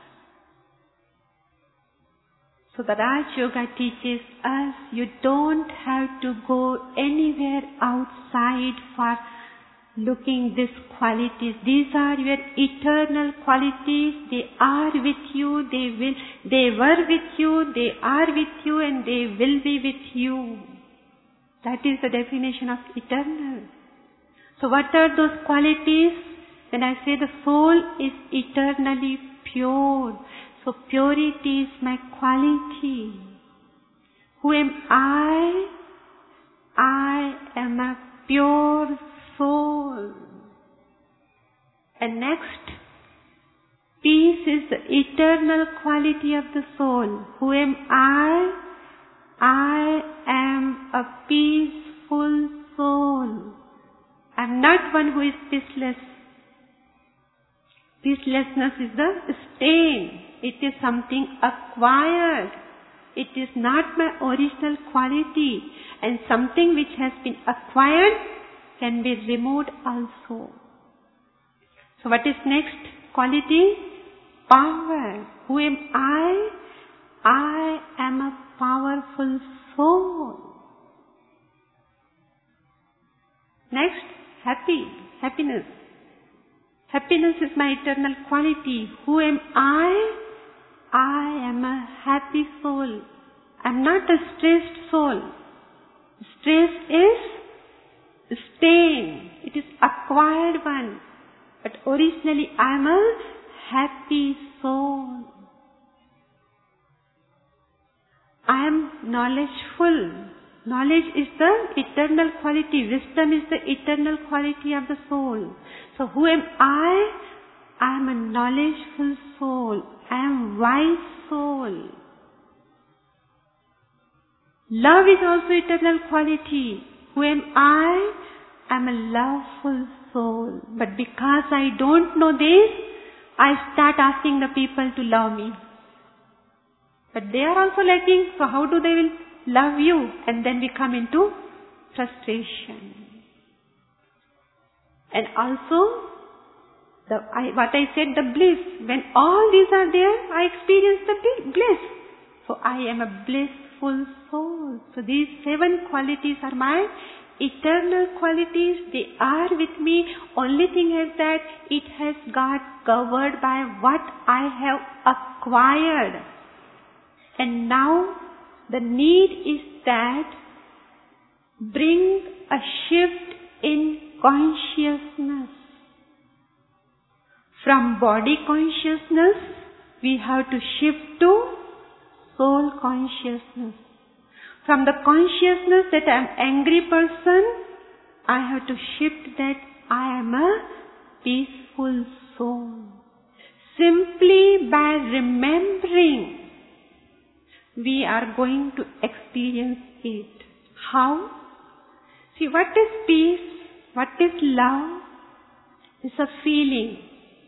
So the Raj Yoga teaches us you don't have to go anywhere outside for looking these qualities. These are your eternal qualities. They are with you. They were with you. They are with you, and they will be with you. That is the definition of eternal. So what are those qualities? When I say the soul is eternally pure, so purity is my quality. Who am I? I am a pure soul. And next, peace is the eternal quality of the soul. Who am I? I am a peaceful soul. I am not one who is peaceless. Peacelessness is the stain. It is something acquired. It is not my original quality. And something which has been acquired can be removed also. So what is next quality? Power. Who am I? I am a powerful soul. Next, happiness. Happiness is my eternal quality. Who am I? I am a happy soul. I am not a stressed soul. Stress is stain. It is acquired one. But originally I am a happy soul. I am knowledgeful. Knowledge is the eternal quality. Wisdom is the eternal quality of the soul. So who am I? I am a knowledgeful soul. I am wise soul. Love is also eternal quality. Who am I? I am a loveful soul. But because I don't know this, I start asking the people to love me. But they are also lacking, so how do they will love you? And then we come into frustration. And also, what I said, the bliss. When all these are there, I experience the bliss. So I am a blissful soul. So these 7 qualities are my eternal qualities. They are with me. Only thing is that it has got covered by what I have acquired. And now the need is that bring a shift in consciousness. From body consciousness, we have to shift to soul consciousness. From the consciousness that I am angry person, I have to shift that I am a peaceful soul. Simply by remembering, we are going to experience it. How? See, what is peace? What is love? It's a feeling.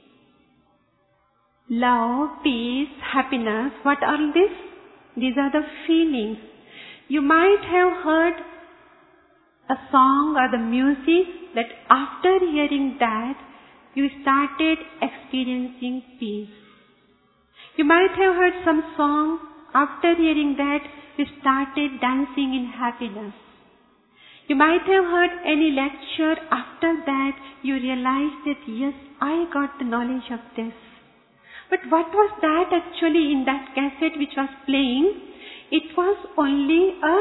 Love, peace, happiness, what are these? These are the feelings. You might have heard a song or the music that after hearing that, you started experiencing peace. You might have heard some song. After hearing that, you started dancing in happiness. You might have heard any lecture. After that, you realize that yes, I got the knowledge of this. But what was that actually in that cassette which was playing? It was only a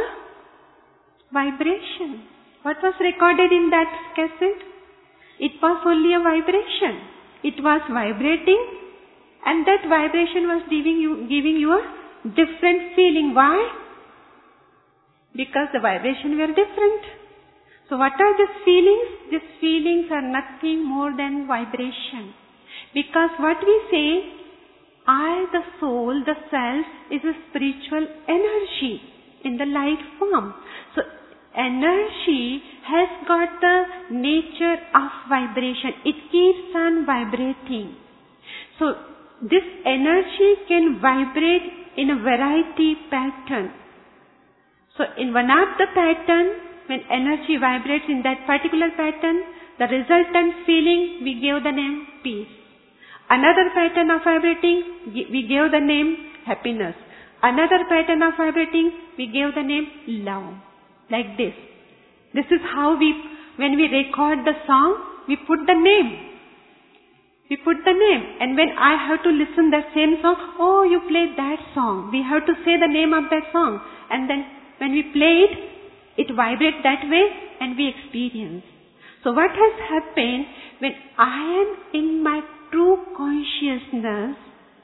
vibration. What was recorded in that cassette? It was only a vibration. It was vibrating, and that vibration was giving you a different feeling. Why? Because the vibration were different. So what are these feelings? These feelings are nothing more than vibration. Because what we say, I, the soul, the self, is a spiritual energy in the light form. So energy has got the nature of vibration. It keeps on vibrating. So this energy can vibrate in a variety pattern. So in one of the pattern, when energy vibrates in that particular pattern, the resultant feeling, we give the name peace. Another pattern of vibrating, we give the name happiness. Another pattern of vibrating, we give the name love. Like this. This is how when we record the song, we put the name. We put the name. And when I have to listen that same song, oh, you played that song. We have to say the name of that song. And then when we play it vibrates that way and we experience. So what has happened, when I am in my true consciousness,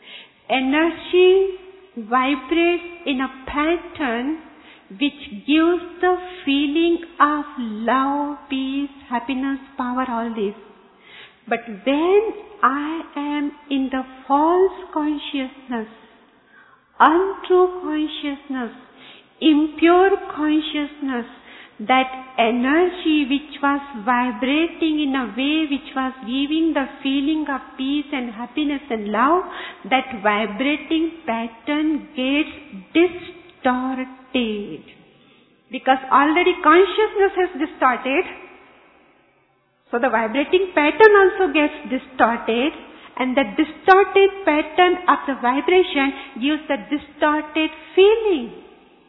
energy vibrates in a pattern which gives the feeling of love, peace, happiness, power, all this. But when I am in the false consciousness, untrue consciousness, impure consciousness, that energy which was vibrating in a way which was giving the feeling of peace and happiness and love, that vibrating pattern gets distorted. Because already consciousness has distorted, so the vibrating pattern also gets distorted, and the distorted pattern of the vibration gives the distorted feeling.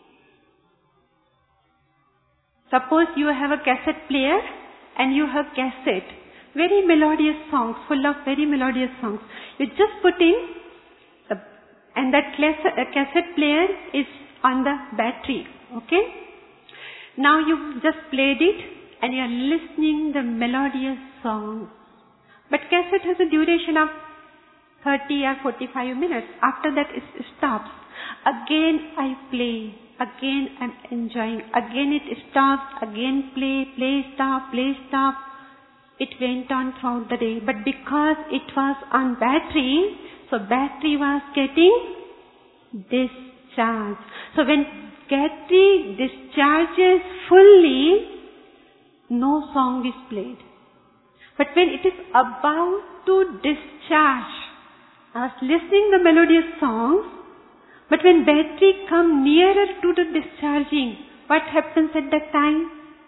Suppose you have a cassette player and you have cassette, very melodious songs, full of very melodious songs. You just put in, and that cassette player is on the battery, okay? Now you just played it and you are listening the melodious songs. But cassette has a duration of 30 or 45 minutes. After that it stops. Again I play. Again I'm enjoying. Again it stops. Again play, stop. It went on throughout the day. But because it was on battery, so battery was getting discharged. So when battery discharges fully, no song is played. But when it is about to discharge, I was listening the melodious songs, but when battery come nearer to the discharging, what happens at that time?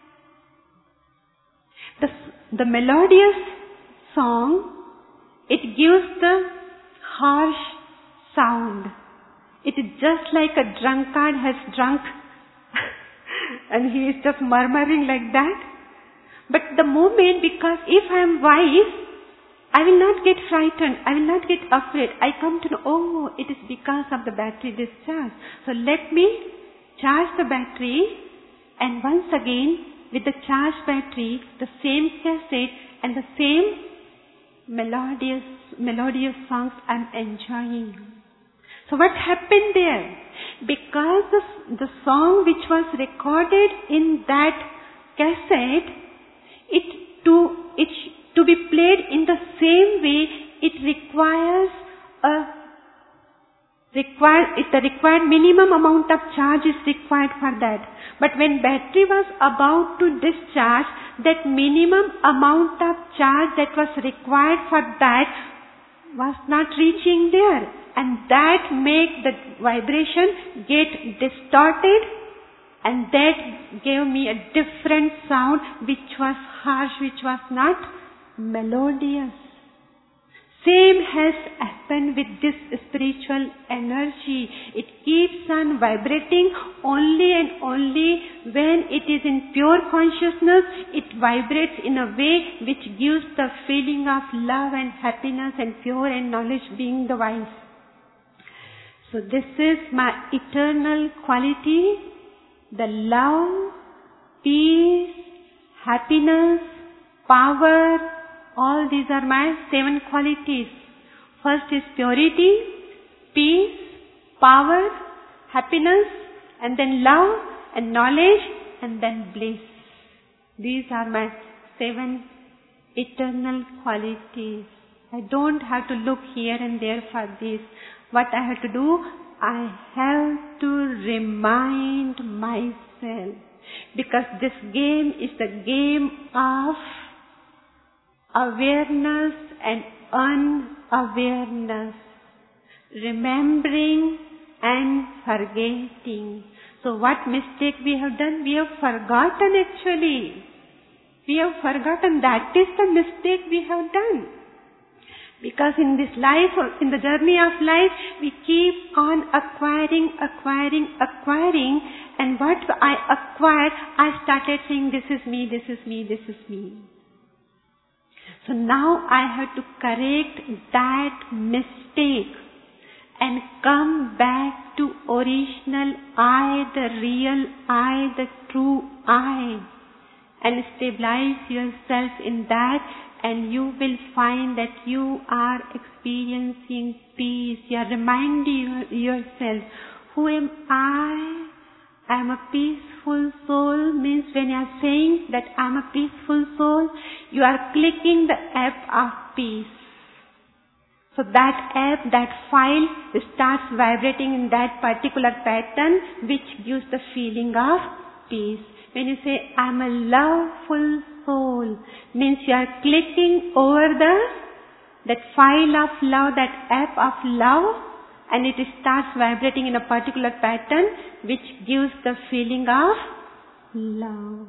The melodious song, it gives the harsh sound. It is just like a drunkard has drunk and he is just murmuring like that. But the moment, because if I am wise, I will not get frightened, I will not get afraid. I come to know, oh, it is because of the battery discharge. So let me charge the battery, and once again, with the charged battery, the same cassette and the same melodious songs I am enjoying. So what happened there? Because the song which was recorded in that cassette, to be played in the same way, the required minimum amount of charge is required for that. But when battery was about to discharge, that minimum amount of charge that was required for that was not reaching there. And that made the vibration get distorted, and that gave me a different sound which was harsh, which was not melodious. Same has happened with this spiritual energy. It keeps on vibrating only and only when it is in pure consciousness. It vibrates in a way which gives the feeling of love and happiness and pure and knowledge being the wise. So this is my eternal quality, the love, peace, happiness, power. All these are my 7 qualities. First is purity, peace, power, happiness, and then love and knowledge, and then bliss. These are my 7 eternal qualities. I don't have to look here and there for this. What I have to do, I have to remind myself. Because this game is the game of awareness and unawareness, remembering and forgetting. So what mistake we have done? We have forgotten actually. We have forgotten. That is the mistake we have done. Because in this life, or in the journey of life, we keep on acquiring. And what I acquired, I started saying, this is me, this is me, this is me. So now I have to correct that mistake and come back to original I, the real I, the true I, and stabilize yourself in that, and you will find that you are experiencing peace. You are reminding yourself, who am I? I am a peaceful soul. Means when you are saying that I am a peaceful soul, you are clicking the app of peace. So that app, that file starts vibrating in that particular pattern which gives the feeling of peace. When you say I am a loveful soul, means you are clicking over that file of love, that app of love, and it starts vibrating in a particular pattern which gives the feeling of love.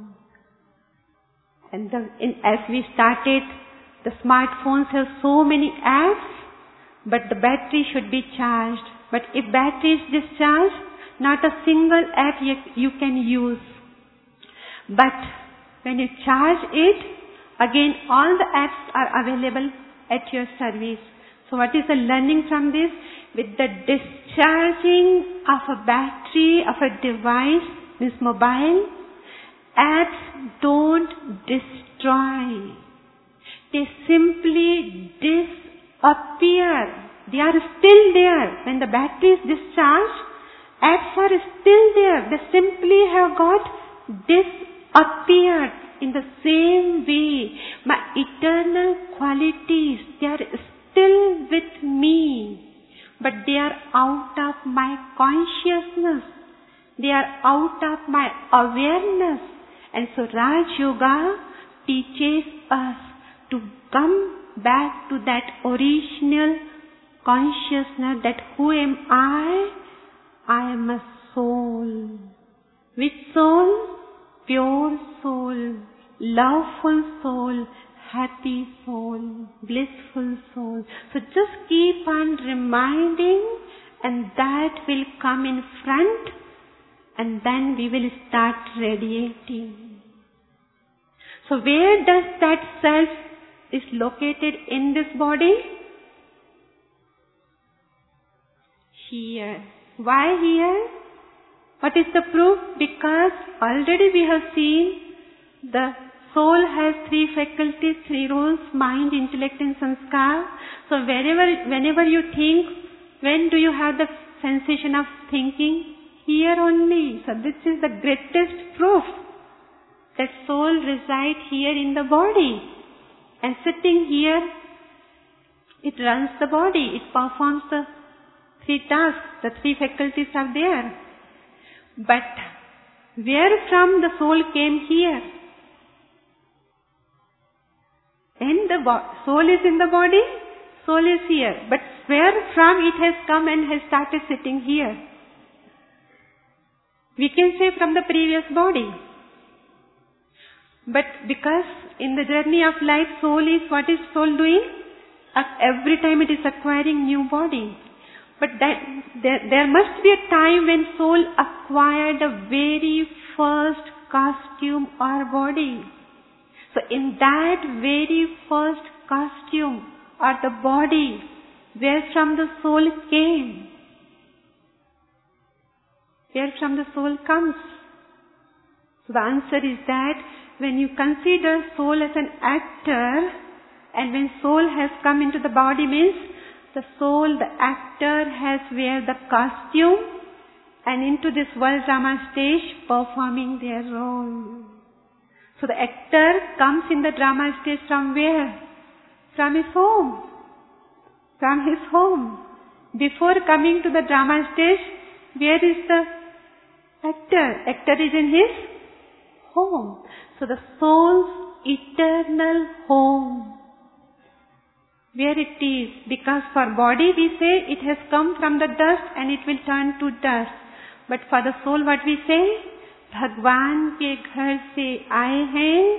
And as we started, the smartphones have so many apps, but the battery should be charged. But if battery is discharged, not a single app you can use. But when you charge it, again all the apps are available at your service. So what is the learning from this? With the discharging of a battery of a device, this mobile, apps don't destroy. They simply disappear. They are still there. When the battery is discharged, apps are still there. They simply have got disappeared. In the same way, my eternal qualities, they are still with me. But they are out of my consciousness. They are out of my awareness. And so Raj Yoga teaches us to come back to that original consciousness, that who am I? I am a soul. Which soul? Pure soul, loveful soul, happy soul, blissful soul. So just keep on reminding, and that will come in front, and then we will start radiating. So where does that self is located in this body? Here. Why here? What is the proof? Because already we have seen the soul has 3 faculties, 3 roles, mind, intellect and sanskar. So whenever you think, when do you have the sensation of thinking? Here only. So this is the greatest proof that soul resides here in the body. And sitting here, it runs the body. It performs the 3 tasks. The 3 faculties are there. But where from the soul came here? And the soul is in the body, soul is here. But where from it has come and has started sitting here? We can say from the previous body. But because in the journey of life, soul is, what is soul doing? every time it is acquiring new body. But there must be a time when soul acquired the very first costume or body. So in that very first costume or the body, where from the soul came? Where from the soul comes? So the answer is that when you consider soul as an actor, and when soul has come into the body means the soul, the actor has wear the costume and into this world drama stage performing their role. So the actor comes in the drama stage from where? From his home. From his home. Before coming to the drama stage, where is the actor? Actor is in his home. So the soul's eternal home. Where it is. Because for body we say it has come from the dust and it will turn to dust. But for the soul what we say? भगवान के घर से आए हैं,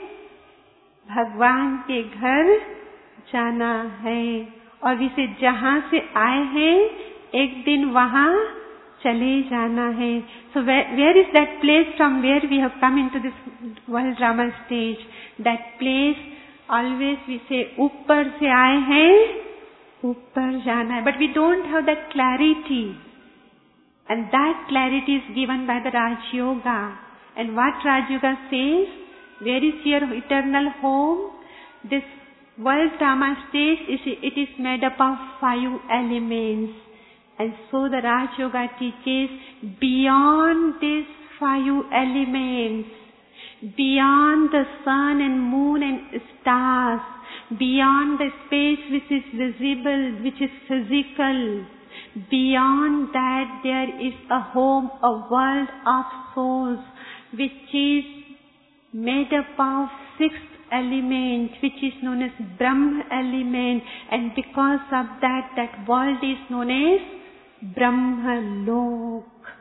भगवान के घर जाना है. और विसे जहाँ से आए हैं एक दिन वहाँ चले जाना है. So where is that place from where we have come into this world drama stage? That place always we say ऊपर से आए हैं, ऊपर जाना है. But we don't have that clarity. And that clarity is given by the Raj Yoga. And what Raj Yoga says, where is your eternal home? This world drama stage, it is made up of 5 elements. And so the Raj Yoga teaches beyond these 5 elements, beyond the sun and moon and stars, beyond the space which is visible, which is physical, beyond that there is a home, a world of souls, which is made up of 6th element, which is known as Brahma element, and because of that, that world is known as Brahma Lok.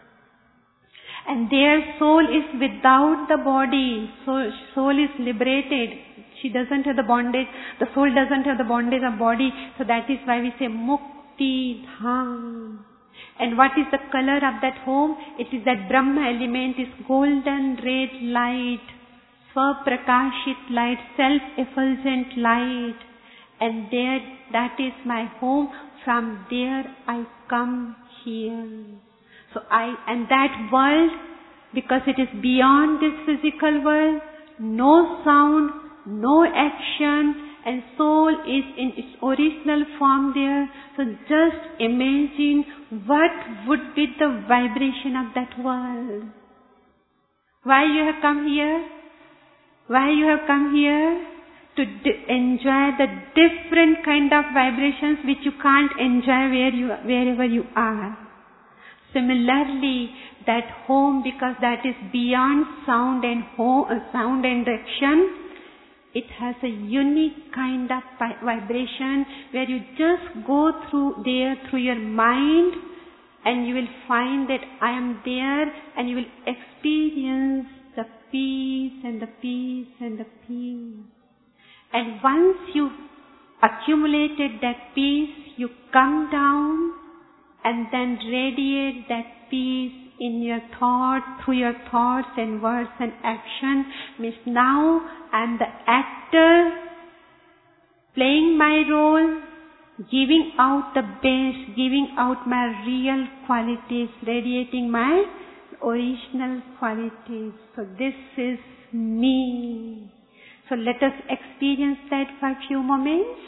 And their soul is without the body, so soul is liberated. She doesn't have the bondage, the soul doesn't have the bondage of body, so that is why we say Mukti Dham. And what is the color of that home? It is that Brahma element is golden red light, Svaprakashit light, self-effulgent light. And there, that is my home. From there I come here. So and that world, because it is beyond this physical world, no sound, no action, and soul is in its original form there. So just imagine what would be the vibration of that world. Why you have come here? Why you have come here? To enjoy the different kind of vibrations which you can't enjoy wherever you are. Similarly, that home, because that is beyond sound and sound and action, it has a unique kind of vibration where you just go through your mind, and you will find that I am there, and you will experience the peace and the peace and the peace. And once you accumulated that peace, you come down and then radiate that peace in your thought, through your thoughts and words and action. Means now I am the actor, playing my role, giving out the best, giving out my real qualities, radiating my original qualities. So this is me. So let us experience that for a few moments.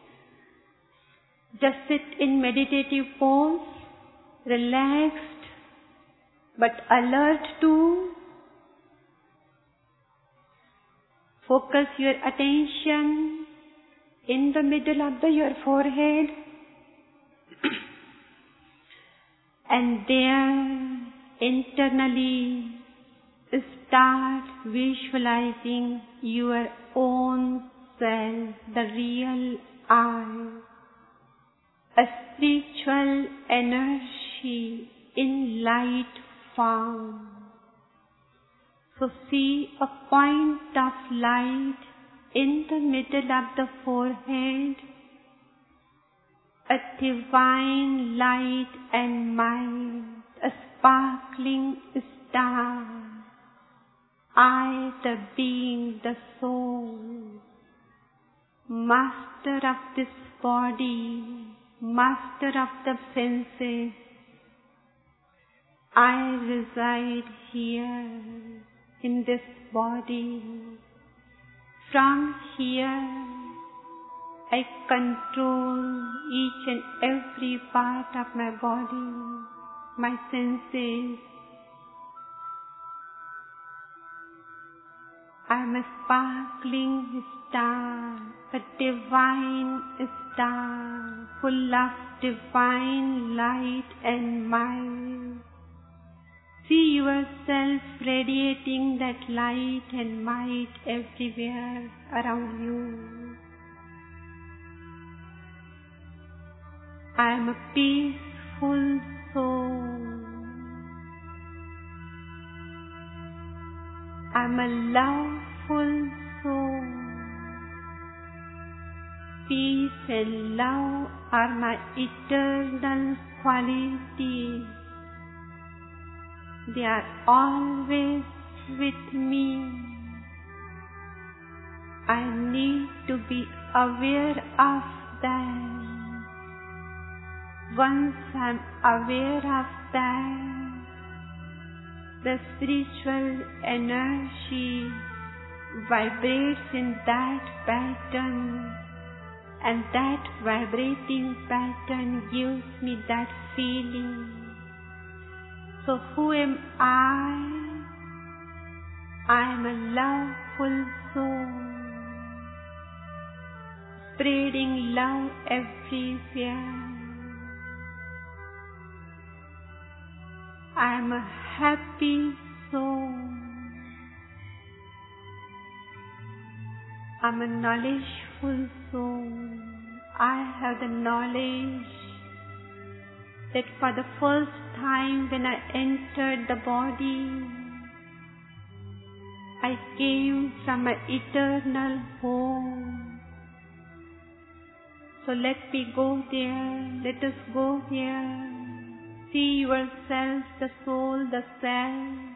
Just sit in meditative pose, relaxed but alert too. Focus your attention in the middle of your forehead. And there internally start visualizing your own self, the real I, a spiritual energy in light form. So see a point of light in the middle of the forehead, a divine light and might, a sparkling star. I, the being, the soul, master of this body, master of the senses, I reside here in this body. From here, I control each and every part of my body, my senses. I am a sparkling star, a divine star, full of divine light and might. See yourself radiating that light and might everywhere around you. I am a peaceful soul. I am a loveful soul. Peace and love are my eternal qualities. They are always with me. I need to be aware of that. Once I am aware of that, the spiritual energy vibrates in that pattern, and that vibrating pattern gives me that feeling. So who am I? I am a loveful soul, spreading love everywhere. I am a happy soul. I am a knowledgeful soul. I have the knowledge that for the first time when I entered the body, I came from my eternal home. So let me go there, let us go there. See yourself, the soul, the self,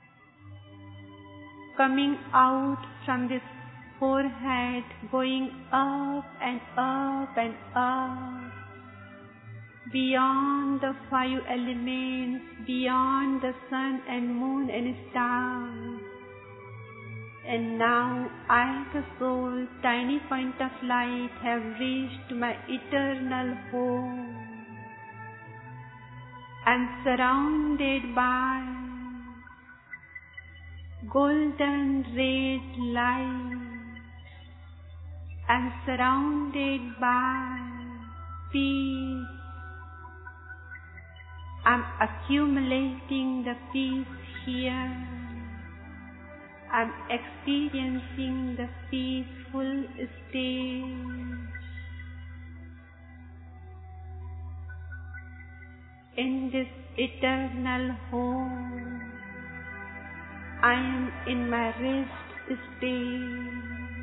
coming out from this forehead, going up and up and up, beyond the 5 elements, beyond the sun and moon and stars. And now I, the soul, tiny point of light, have reached my eternal home. I am surrounded by golden red light. I am surrounded by peace. I am accumulating the peace here. I am experiencing the peaceful state. In this eternal home, I am in my rest state.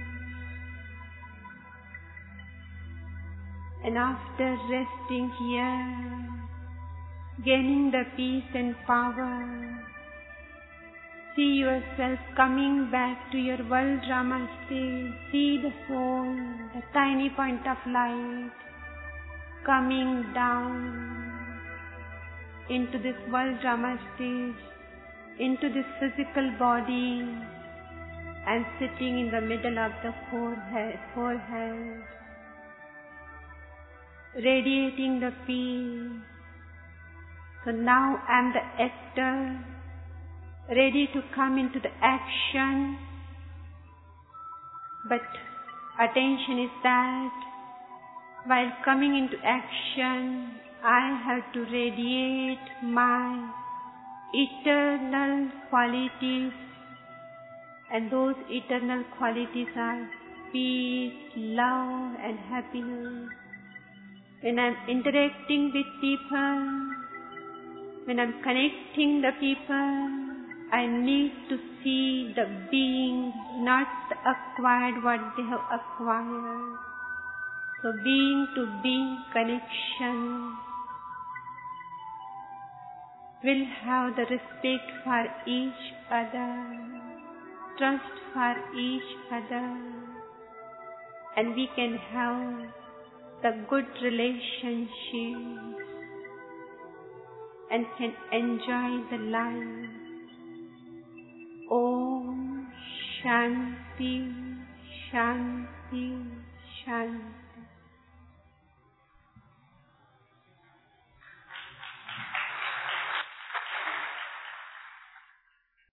And after resting here, gaining the peace and power, see yourself coming back to your world drama stage. See the soul, the tiny point of light, coming down into this world drama stage, into this physical body, and sitting in the middle of the forehead, radiating the peace. So now I am the actor, ready to come into the action, but attention is that while coming into action, I have to radiate my eternal qualities, and those eternal qualities are peace, love and happiness. When I am interacting with people, when I am connecting the people, I need to see the being, not the acquired what they have acquired. So being to being connection will have the respect for each other, trust for each other, and we can have the good relationships and can enjoy the life. Om Shanti, Shanti, Shanti.